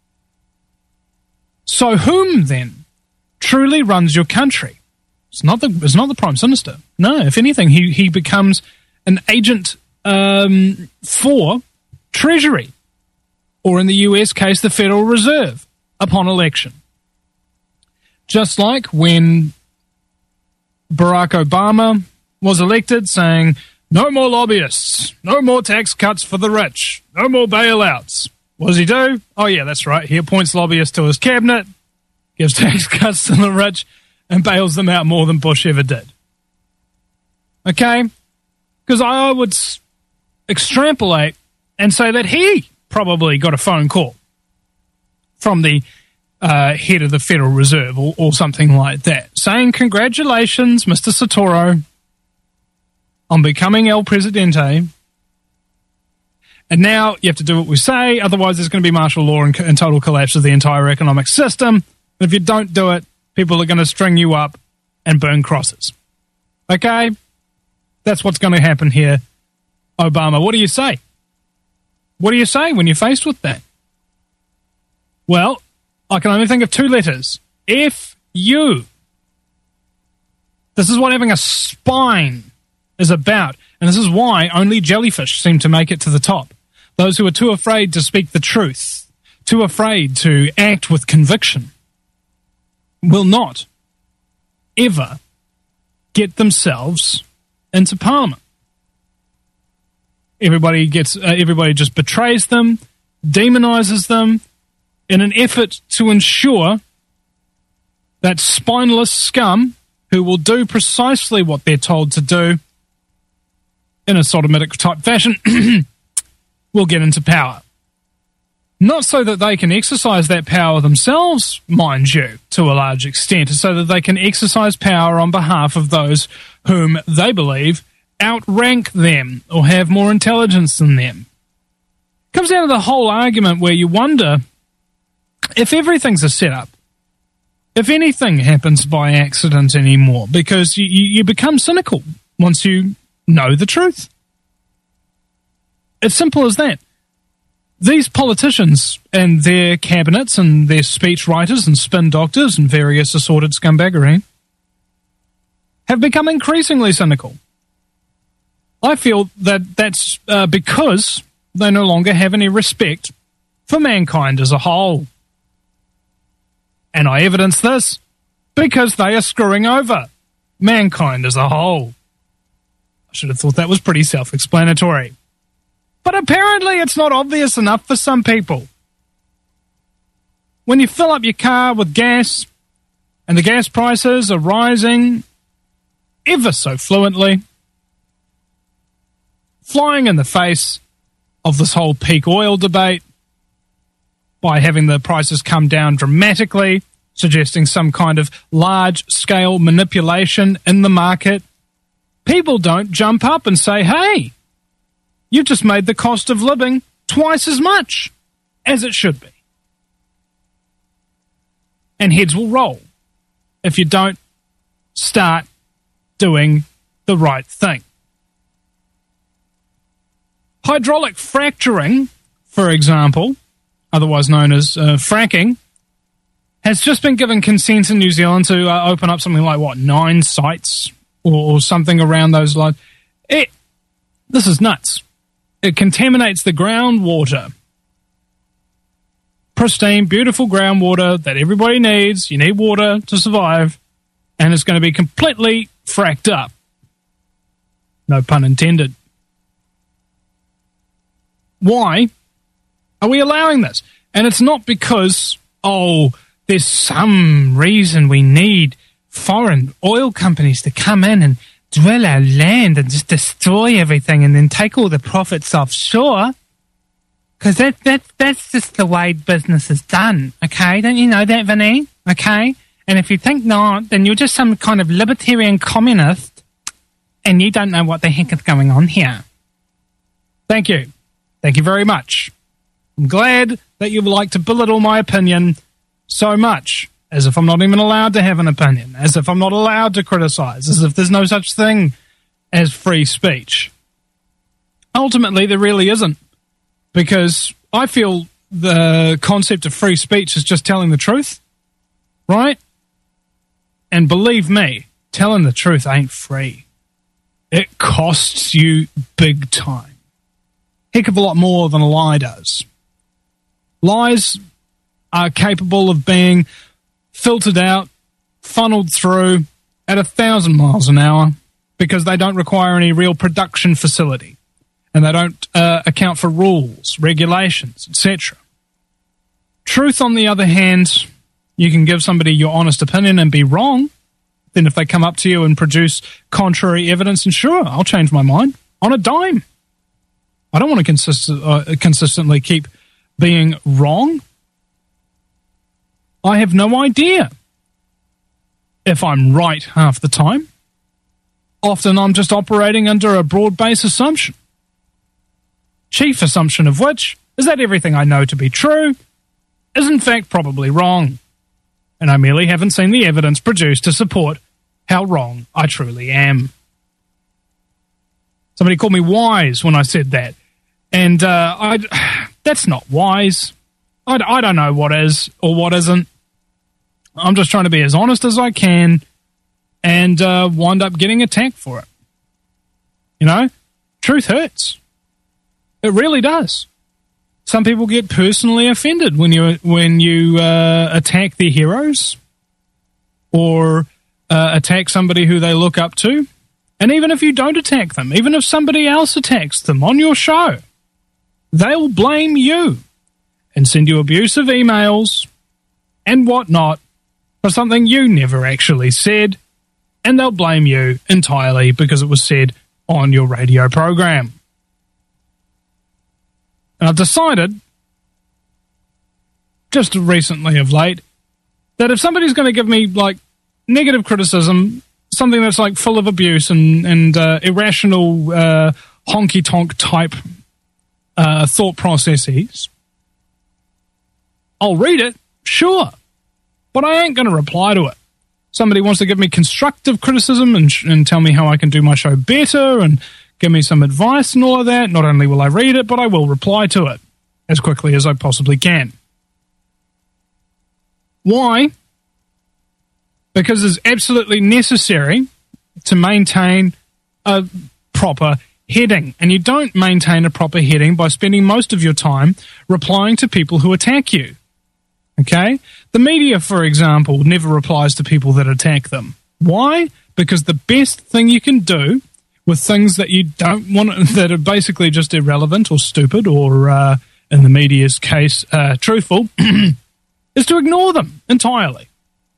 So whom, then, truly runs your country? It's not the it's not the Prime Minister. No, if anything, he, he becomes an agent um, for Treasury, or in the U S case, the Federal Reserve, upon election. Just like when Barack Obama was elected saying, no more lobbyists, no more tax cuts for the rich, no more bailouts. What does he do? Oh, yeah, that's right. He appoints lobbyists to his cabinet, gives tax cuts to the rich, and bails them out more than Bush ever did. Okay? Because I would s- extrapolate and say that he probably got a phone call from the uh, head of the Federal Reserve or, or something like that, saying, congratulations, Mister Satoru, on becoming El Presidente. And now you have to do what we say, otherwise there's going to be martial law and, and total collapse of the entire economic system. If you don't do it, people are going to string you up and burn crosses. Okay? That's what's going to happen here, Obama. What do you say? What do you say when you're faced with that? Well, I can only think of two letters. F U. This is what having a spine is about. And this is why only jellyfish seem to make it to the top. Those who are too afraid to speak the truth, too afraid to act with conviction, will not ever get themselves into Parliament. Everybody gets, uh, everybody just betrays them, demonizes them, in an effort to ensure that spineless scum who will do precisely what they're told to do in a sodomitic type fashion will get into power. Not so that they can exercise that power themselves, mind you, to a large extent, so that they can exercise power on behalf of those whom they believe outrank them or have more intelligence than them. It comes down to the whole argument where you wonder if everything's a setup, if anything happens by accident anymore, because you, you, you become cynical once you know the truth. It's simple as that. These politicians and their cabinets and their speech writers and spin doctors and various assorted scumbaggery have become increasingly cynical. I feel that that's uh, because they no longer have any respect for mankind as a whole. And I evidence this because they are screwing over mankind as a whole. I should have thought that was pretty self-explanatory. But apparently it's not obvious enough for some people. When you fill up your car with gas and the gas prices are rising ever so fluently, flying in the face of this whole peak oil debate by having the prices come down dramatically suggesting some kind of large-scale manipulation in the market, people don't jump up and say, hey, you've just made the cost of living twice as much as it should be. And heads will roll if you don't start doing the right thing. Hydraulic fracturing, for example, otherwise known as uh, fracking, has just been given consent in New Zealand to uh, open up something like, what, nine sites or, or something around those lines. It, this is nuts. It contaminates the groundwater. Pristine, beautiful groundwater that everybody needs. You need water to survive. And it's going to be completely fracked up. No pun intended. Why are we allowing this? And it's not because, oh, there's some reason we need foreign oil companies to come in and drill our land and just destroy everything and then take all the profits offshore. Because that, that, that's just the way business is done, okay? Don't you know that, Vinny? Okay? And if you think not, then you're just some kind of libertarian communist and you don't know what the heck is going on here. Thank you. Thank you very much. I'm glad that you would like to belittle my opinion so much, as if I'm not even allowed to have an opinion, as if I'm not allowed to criticize, as if there's no such thing as free speech. Ultimately, there really isn't, because I feel the concept of free speech is just telling the truth, right? And believe me, telling the truth ain't free. It costs you big time. Heck of a lot more than a lie does. Lies are capable of being filtered out, funneled through at a thousand miles an hour because they don't require any real production facility and they don't uh, account for rules, regulations, et cetera. Truth, on the other hand, you can give somebody your honest opinion and be wrong. Then if they come up to you and produce contrary evidence, and sure, I'll change my mind on a dime. I don't want to consist- uh, consistently keep being wrong. I have no idea if I'm right half the time. Often I'm just operating under a broad-based assumption. Chief assumption of which is that everything I know to be true is in fact probably wrong. And I merely haven't seen the evidence produced to support how wrong I truly am. Somebody called me wise when I said that. And uh, I, that's not wise. I, I don't know what is or what isn't. I'm just trying to be as honest as I can and uh, wind up getting attacked for it. You know, truth hurts. It really does. Some people get personally offended when you when you uh, attack their heroes or uh, attack somebody who they look up to. And even if you don't attack them, even if somebody else attacks them on your show, they'll blame you and send you abusive emails and whatnot for something you never actually said, and they'll blame you entirely because it was said on your radio program. And I've decided, just recently of late, that if somebody's going to give me, like, negative criticism, something that's, like, full of abuse and, and uh, irrational uh, honky-tonk type uh, thought processes, I'll read it, sure, but I ain't going to reply to it. Somebody wants to give me constructive criticism and, and tell me how I can do my show better and give me some advice and all of that. Not only will I read it, but I will reply to it as quickly as I possibly can. Why? Because it's absolutely necessary to maintain a proper heading. And you don't maintain a proper heading by spending most of your time replying to people who attack you. Okay? The media, for example, never replies to people that attack them. Why? Because the best thing you can do with things that you don't want, that are basically just irrelevant or stupid or, uh, in the media's case, uh, truthful, is to ignore them entirely.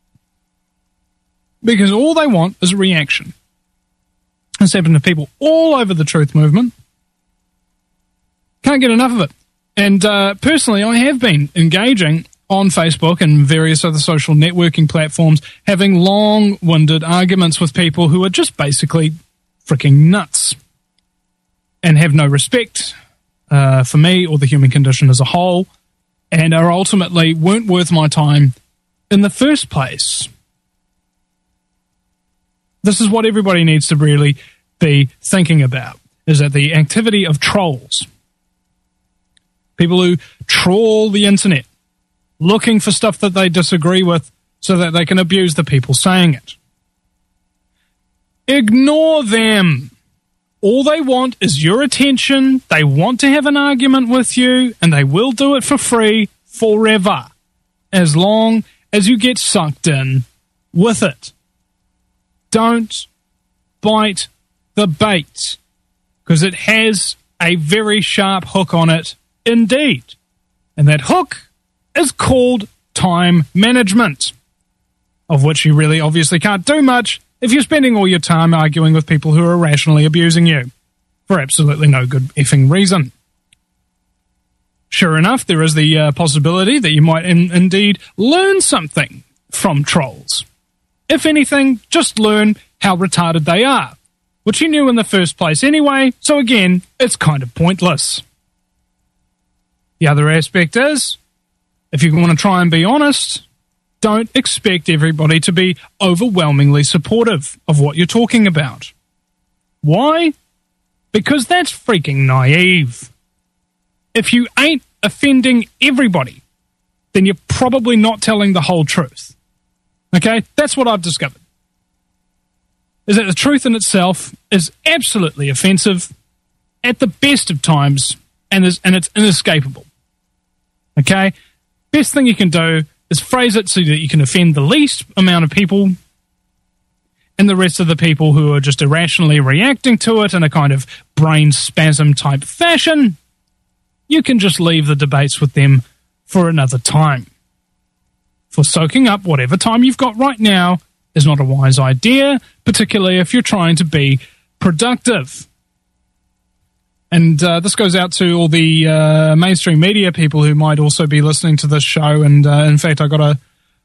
Because all they want is a reaction. It's happened to people all over the truth movement. Can't get enough of it. And uh, personally, I have been engaging on Facebook and various other social networking platforms having long-winded arguments with people who are just basically freaking nuts and have no respect uh, for me or the human condition as a whole, and are ultimately weren't worth my time in the first place. This is what everybody needs to really be thinking about, is that the activity of trolls, people who trawl the internet, looking for stuff that they disagree with so that they can abuse the people saying it. Ignore them. All they want is your attention. They want to have an argument with you, and they will do it for free forever, as long as you get sucked in with it. Don't bite the bait, because it has a very sharp hook on it indeed. And that hook is called time management, of which you really obviously can't do much if you're spending all your time arguing with people who are irrationally abusing you for absolutely no good effing reason. Sure enough, there is the uh, possibility that you might in- indeed learn something from trolls. If anything, just learn how retarded they are, which you knew in the first place anyway, so again, it's kind of pointless. The other aspect is, if you want to try and be honest, don't expect everybody to be overwhelmingly supportive of what you're talking about. Why? Because that's freaking naive. If you ain't offending everybody, then you're probably not telling the whole truth. Okay? That's what I've discovered. Is that the truth in itself is absolutely offensive at the best of times, and is and it's inescapable. Okay? Best thing you can do is phrase it so that you can offend the least amount of people, and the rest of the people who are just irrationally reacting to it in a kind of brain spasm type fashion, you can just leave the debates with them for another time. For soaking up whatever time you've got right now is not a wise idea, particularly if you're trying to be productive. And uh, this goes out to all the uh, mainstream media people who might also be listening to this show. And uh, in fact, I got a,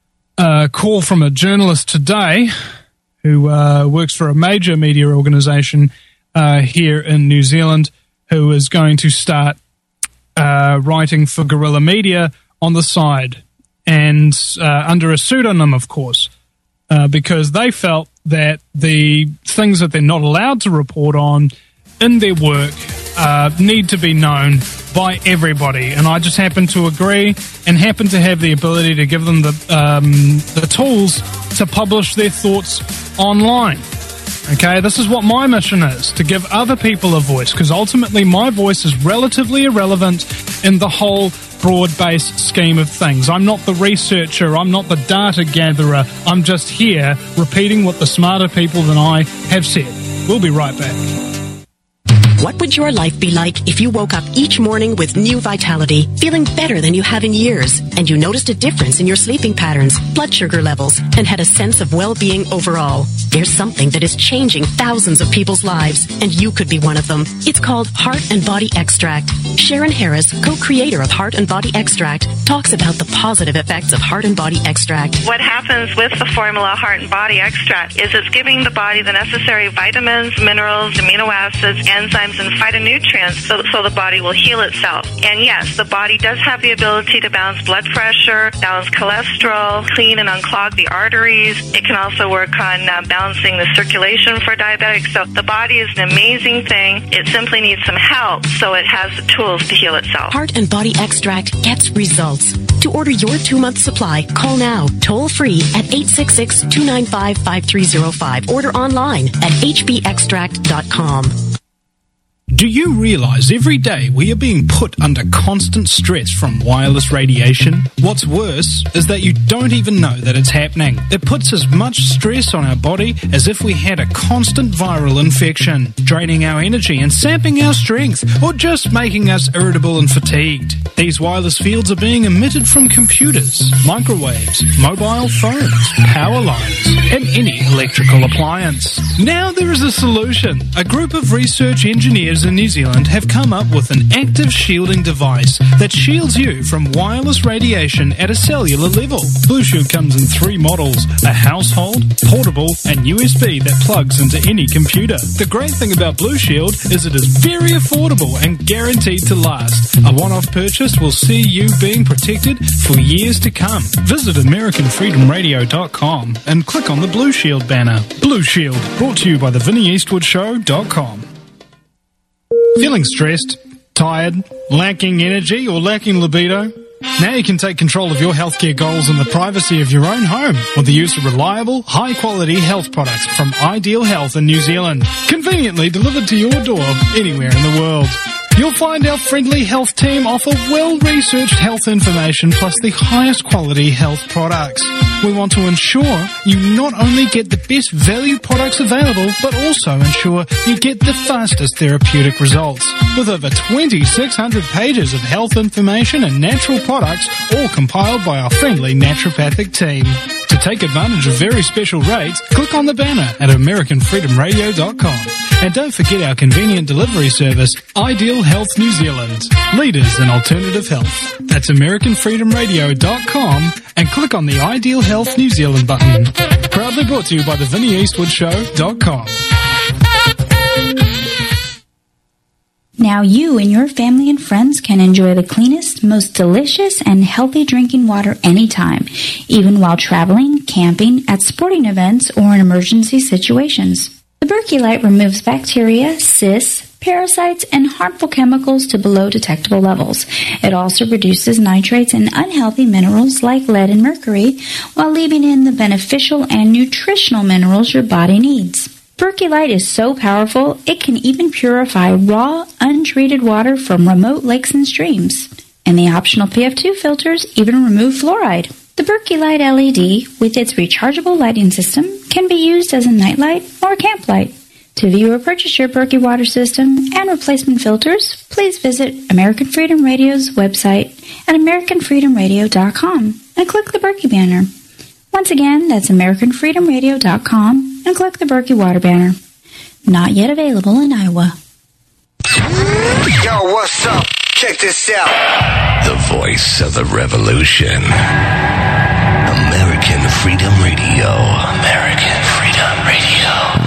a call from a journalist today who uh, works for a major media organisation uh, here in New Zealand, who is going to start uh, writing for Guerrilla Media on the side, and uh, under a pseudonym, of course, uh, because they felt that the things that they're not allowed to report on in their work uh, need to be known by everybody. And I just happen to agree and happen to have the ability to give them the um, the tools to publish their thoughts online. Okay, this is what my mission is, to give other people a voice, because ultimately my voice is relatively irrelevant in the whole broad-based scheme of things. I'm not the researcher, I'm not the data gatherer, I'm just here repeating what the smarter people than I have said. We'll be right back. What would your life be like if you woke up each morning with new vitality, feeling better than you have in years, and you noticed a difference in your sleeping patterns, blood sugar levels, and had a sense of well-being overall? There's something that is changing thousands of people's lives, and you could be one of them. It's called Heart and Body Extract. Sharon Harris, co-creator of Heart and Body Extract, talks about the positive effects of Heart and Body Extract. What happens with the formula Heart and Body Extract is it's giving the body the necessary vitamins, minerals, amino acids, enzymes, and phytonutrients so, so the body will heal itself. And yes, the body does have the ability to balance blood pressure, balance cholesterol, clean and unclog the arteries. It can also work on uh, balancing the circulation for diabetics. So the body is an amazing thing. It simply needs some help, so it has the tools to heal itself. Heart and Body Extract gets results. To order your two-month supply, call now, toll-free at eight six six, two nine five, five three zero five. Order online at h b extract dot com. Do you realize every day we are being put under constant stress from wireless radiation? What's worse is that you don't even know that it's happening. It puts as much stress on our body as if we had a constant viral infection, draining our energy and sapping our strength, or just making us irritable and fatigued. These wireless fields are being emitted from computers, microwaves, mobile phones, power lines, in any electrical appliance. Now there is a solution. A group of research engineers in New Zealand have come up with an active shielding device that shields you from wireless radiation at a cellular level. Blue Shield comes in three models: a household, portable, and U S B that plugs into any computer. The great thing about Blue Shield is it is very affordable and guaranteed to last. A one-off purchase will see you being protected for years to come. Visit American Freedom Radio dot com and click on the Blue Shield banner. Blue Shield, brought to you by the Vinnie Eastwood Show dot com. Feeling stressed, tired, lacking energy, or lacking libido? Now you can take control of your healthcare goals in the privacy of your own home with the use of reliable, high-quality health products from Ideal Health in New Zealand, conveniently delivered to your door anywhere in the world. You'll find our friendly health team offer well-researched health information plus the highest quality health products. We want to ensure you not only get the best value products available, but also ensure you get the fastest therapeutic results. With over twenty-six hundred pages of health information and natural products, all compiled by our friendly naturopathic team. To take advantage of very special rates, click on the banner at American Freedom Radio dot com. And don't forget our convenient delivery service, Ideal Health New Zealand, leaders in alternative health. That's American Freedom Radio dot com and click on the Ideal Health New Zealand button. Proudly brought to you by the Vinnie Eastwood Show dot com. Now you and your family and friends can enjoy the cleanest, most delicious, and healthy drinking water anytime, even while traveling, camping, at sporting events, or in emergency situations. The Berkey Light removes bacteria, cysts, parasites, and harmful chemicals to below detectable levels. It also reduces nitrates and unhealthy minerals like lead and mercury, while leaving in the beneficial and nutritional minerals your body needs. Berkey Light is so powerful, it can even purify raw, untreated water from remote lakes and streams. And the optional P F two filters even remove fluoride. The Berkey Light L E D, with its rechargeable lighting system, can be used as a nightlight or a camp light. To view or purchase your Berkey water system and replacement filters, please visit American Freedom Radio's website at American Freedom Radio dot com and click the Berkey banner. Once again, that's American Freedom Radio dot com and click the Berkey Water banner. Not yet available in Iowa. Yo, what's up? Check this out. The voice of the revolution. American Freedom Radio. American Freedom Radio.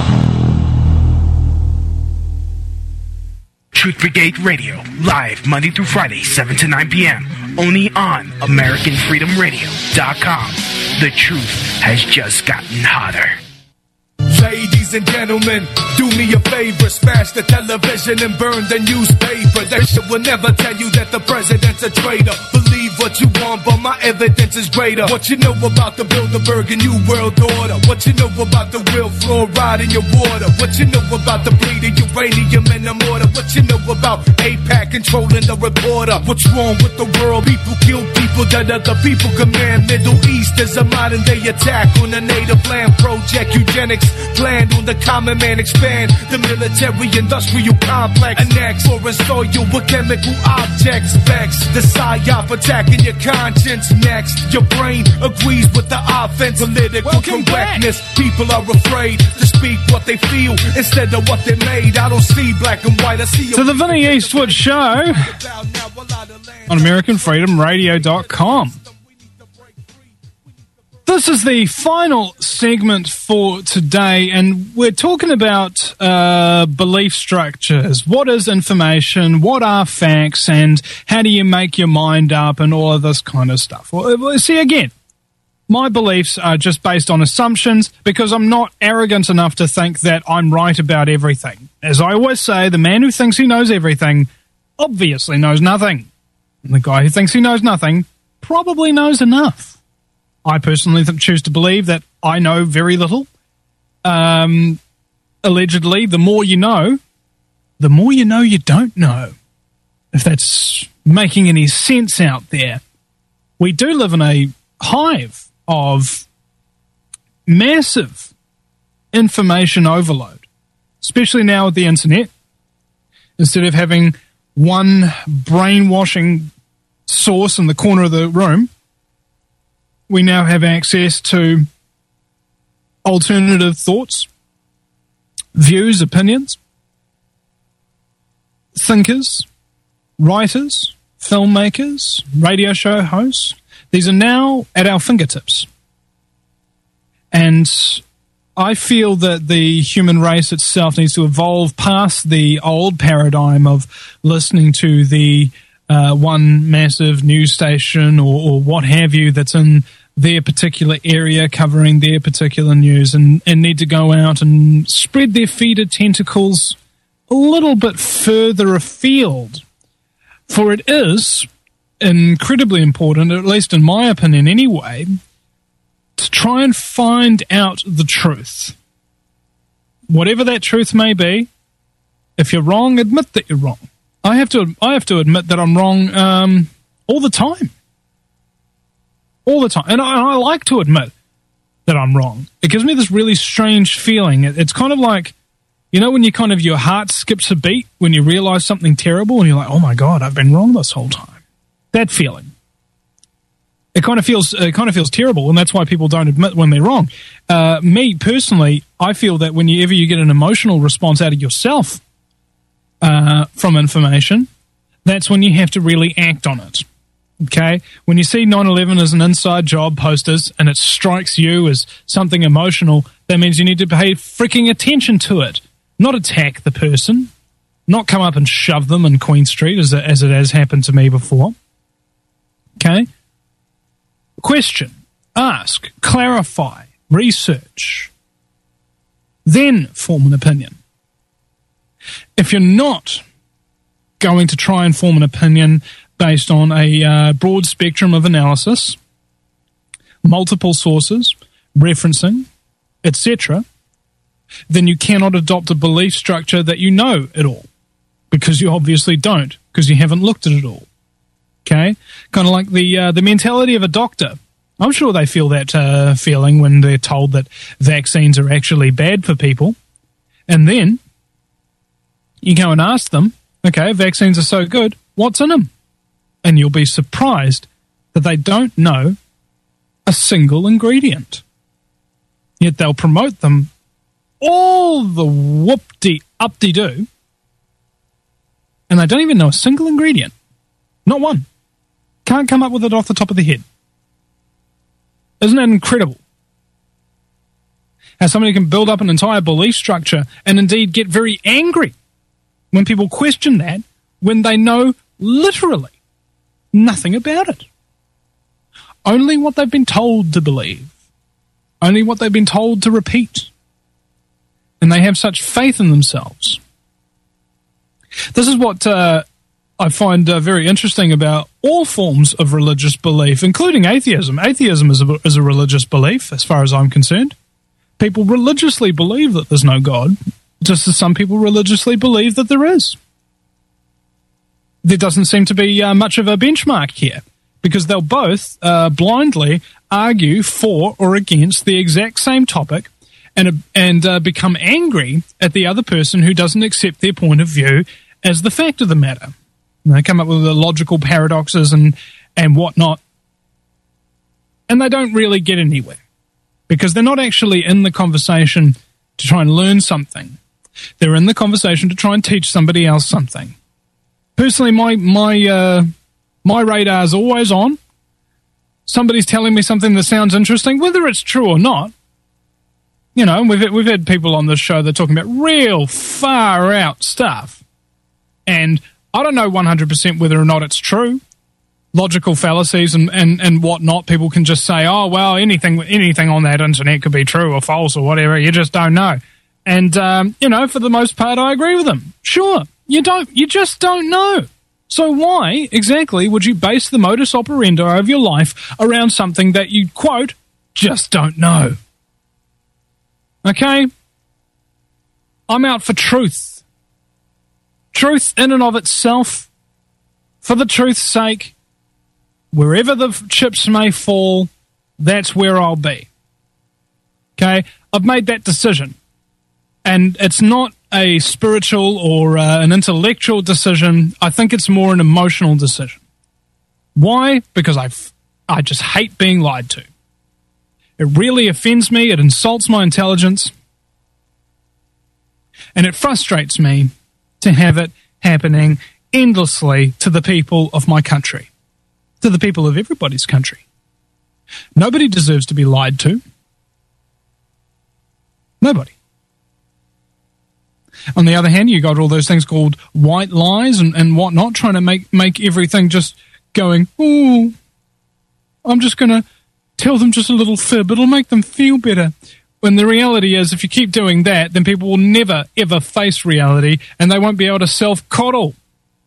Truth Brigade Radio, live Monday through Friday, seven to nine p.m. Only on American Freedom Radio dot com. The truth has just gotten hotter. Ladies and gentlemen, do me a favor, smash the television and burn the newspaper. That shit will never tell you that the president's a traitor. Believe what you want, but my evidence is greater. What you know about the Bilderberg and New World Order? What you know about the real fluoride in your water? What you know about the bleeding uranium in the mortar? What you know about AIPAC controlling the reporter? What's wrong with the world? People kill people that other people command. Middle East is a modern day attack on the native land. Project eugenics planned on the common man. Expand the military industrial complex. Annex or install you with chemical objects. Vex the psyop attacking your conscience. Next, your brain agrees with the offense. Political Welcome correctness. Back. People are afraid to speak what they feel instead of what they made. I don't see black and white. I see to the Vinnie Eastwood Show on American Freedom Radio dot com. This is the final segment for today, and we're talking about uh, belief structures. What is information? What are facts? And how do you make your mind up and all of this kind of stuff? Well, see, again, my beliefs are just based on assumptions because I'm not arrogant enough to think that I'm right about everything. As I always say, the man who thinks he knows everything obviously knows nothing. And the guy who thinks he knows nothing probably knows enough. I personally choose to believe that I know very little. Um, allegedly, the more you know, the more you know you don't know. If that's making any sense out there. We do live in a hive of massive information overload, especially now with the internet. Instead of having one brainwashing source in the corner of the room, we now have access to alternative thoughts, views, opinions, thinkers, writers, filmmakers, radio show hosts. These are now at our fingertips. And I feel that the human race itself needs to evolve past the old paradigm of listening to the uh, one massive news station or, or what have you that's in their particular area covering their particular news, and, and need to go out and spread their feeder tentacles a little bit further afield. For it is incredibly important, at least in my opinion anyway, to try and find out the truth. Whatever that truth may be, if you're wrong, admit that you're wrong. I have to I have to admit that I'm wrong um, all the time. All the time. And I, and I like to admit that I'm wrong. It gives me this really strange feeling. It, it's kind of like, you know, when you kind of, your heart skips a beat when you realize something terrible and you're like, oh my God, I've been wrong this whole time. That feeling. It kind of feels it kind of feels terrible, and that's why people don't admit when they're wrong. Uh, me, personally, I feel that whenever you get an emotional response out of yourself uh, from information, that's when you have to really act on it. Okay? When you see nine eleven as an inside job posters and it strikes you as something emotional, that means you need to pay freaking attention to it, not attack the person, not come up and shove them in Queen Street as, as it has happened to me before. Okay? Question, ask, clarify, research, then form an opinion. If you're not going to try and form an opinion based on a uh, broad spectrum of analysis, multiple sources, referencing, et cetera, then you cannot adopt a belief structure that you know it all, because you obviously don't, because you haven't looked at it all. Okay? Kind of like the uh, the mentality of a doctor. I'm sure they feel that uh, feeling when they're told that vaccines are actually bad for people. And then you go and ask them, okay, vaccines are so good, what's in them? And you'll be surprised that they don't know a single ingredient. Yet they'll promote them all the whoop-de-up-de-doo, and they don't even know a single ingredient. Not one. Can't come up with it off the top of their head. Isn't that incredible? How somebody can build up an entire belief structure and indeed get very angry when people question that, when they know literally nothing about it. Only what they've been told to believe. Only what they've been told to repeat. And they have such faith in themselves. This is what uh, I find uh, very interesting about all forms of religious belief, including atheism. Atheism is a, is a religious belief, as far as I'm concerned. People religiously believe that there's no God, just as some people religiously believe that there is. There doesn't seem to be uh, much of a benchmark here, because they'll both uh, blindly argue for or against the exact same topic and, uh, and uh, become angry at the other person who doesn't accept their point of view as the fact of the matter. And they come up with the logical paradoxes and, and whatnot, and they don't really get anywhere, because they're not actually in the conversation to try and learn something. They're in the conversation to try and teach somebody else something. Personally, my my uh, my radar's always on. Somebody's telling me something that sounds interesting, whether it's true or not. You know, we've we've had people on this show that are talking about real far out stuff, and I don't know one hundred percent whether or not it's true. Logical fallacies and, and, and whatnot. People can just say, "Oh, well, anything anything on that internet could be true or false or whatever." You just don't know. And um, you know, for the most part, I agree with them. Sure. You don't, you just don't know. So why exactly would you base the modus operandi of your life around something that you, quote, just don't know? Okay? I'm out for truth. Truth in and of itself, for the truth's sake, wherever the chips may fall, that's where I'll be. Okay? I've made that decision. And it's not a spiritual or uh, an intellectual decision. I think it's more an emotional decision. Why? Because I I just hate being lied to. It really offends me. It insults my intelligence. And it frustrates me to have it happening endlessly to the people of my country, to the people of everybody's country. Nobody deserves to be lied to. Nobody. On the other hand, you got all those things called white lies and, and whatnot, trying to make, make everything just going, oh, I'm just going to tell them just a little fib. It'll make them feel better. When the reality is, if you keep doing that, then people will never, ever face reality and they won't be able to self-coddle.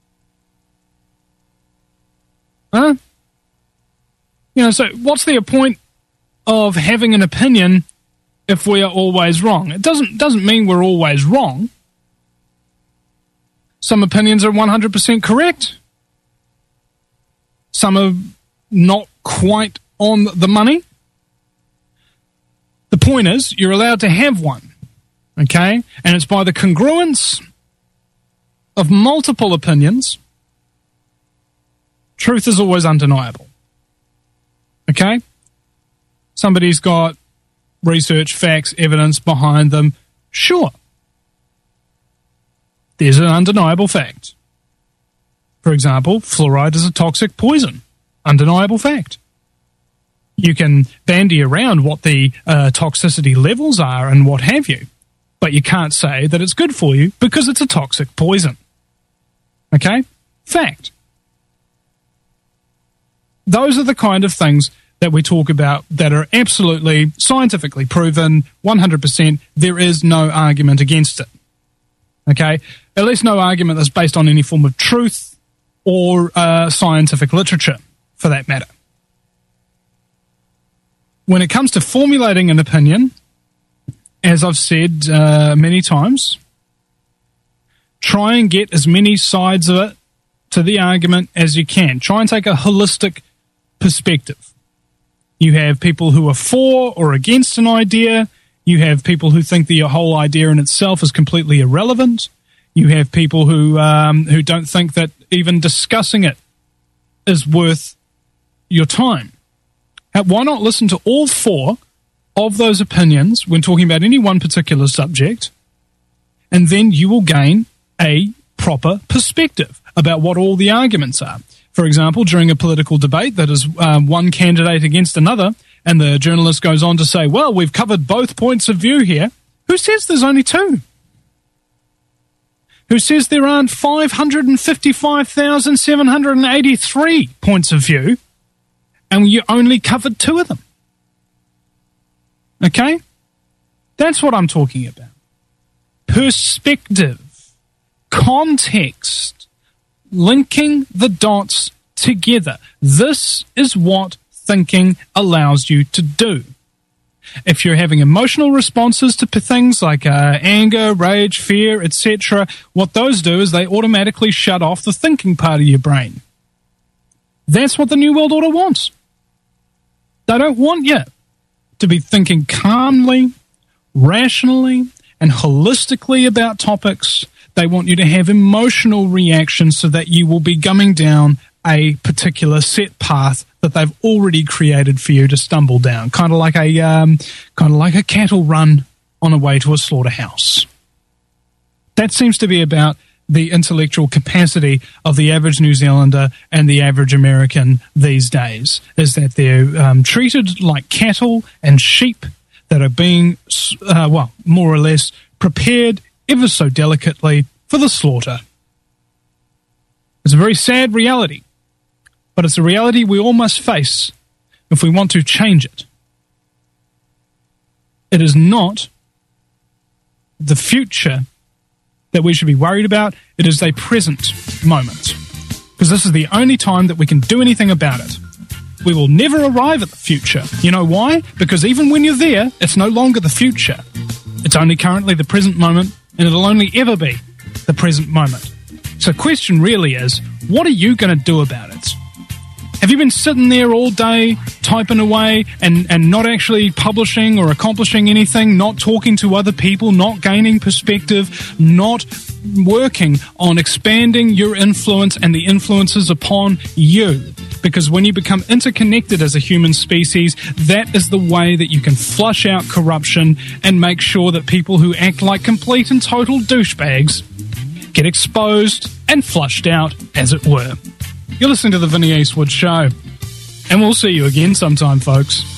Huh? You know, so what's the point of having an opinion if we are always wrong? It doesn't doesn't mean we're always wrong. Some opinions are one hundred percent correct. Some are not quite on the money. The point is, you're allowed to have one, okay? And it's by the congruence of multiple opinions. Truth is always undeniable, okay? Somebody's got research, facts, evidence behind them. Sure. There's an undeniable fact. For example, fluoride is a toxic poison. Undeniable fact. You can bandy around what the uh, toxicity levels are and what have you, but you can't say that it's good for you because it's a toxic poison. Okay? Fact. Those are the kind of things that we talk about that are absolutely scientifically proven, one hundred percent. There is no argument against it. Okay? At least no argument that's based on any form of truth or uh, scientific literature, for that matter. When it comes to formulating an opinion, as I've said uh, many times, try and get as many sides of it to the argument as you can. Try and take a holistic perspective. You have people who are for or against an idea. You have people who think the whole idea in itself is completely irrelevant. You have people who um, who don't think that even discussing it is worth your time. Uh, why not listen to all four of those opinions when talking about any one particular subject, and then you will gain a proper perspective about what all the arguments are. For example, during a political debate that is um, one candidate against another, and the journalist goes on to say, well, we've covered both points of view here. Who says there's only two? Who says there aren't five hundred fifty-five thousand seven hundred eighty-three points of view, and you only covered two of them? Okay? That's what I'm talking about. Perspective, context, linking the dots together. This is what thinking allows you to do. If you're having emotional responses to things like uh, anger, rage, fear, et cetera, what those do is they automatically shut off the thinking part of your brain. That's what the New World Order wants. They don't want you to be thinking calmly, rationally, and holistically about topics. They want you to have emotional reactions so that you will be gumming down a particular set path that they've already created for you to stumble down, kind of like a um, kind of like a cattle run on a way to a slaughterhouse. That seems to be about the intellectual capacity of the average New Zealander and the average American these days, is that they're um, treated like cattle and sheep that are being, uh, well, more or less prepared ever so delicately for the slaughter. It's a very sad reality, but it's a reality we all must face if we want to change it. It is not the future that we should be worried about. It is a present moment, because this is the only time that we can do anything about it. We will never arrive at the future. You know why? Because even when you're there, it's no longer the future. It's only currently the present moment, and it'll only ever be the present moment. So the question really is, what are you going to do about it? Have Have you been sitting there all day typing away and, and not actually publishing or accomplishing anything, not talking to other people, not gaining perspective, not working on expanding your influence and the influences upon you? Because when you become interconnected as a human species, that is the way that you can flush out corruption and make sure that people who act like complete and total douchebags get exposed and flushed out, as it were. You're listening to the Vinny Eastwood Show, and we'll see you again sometime, folks.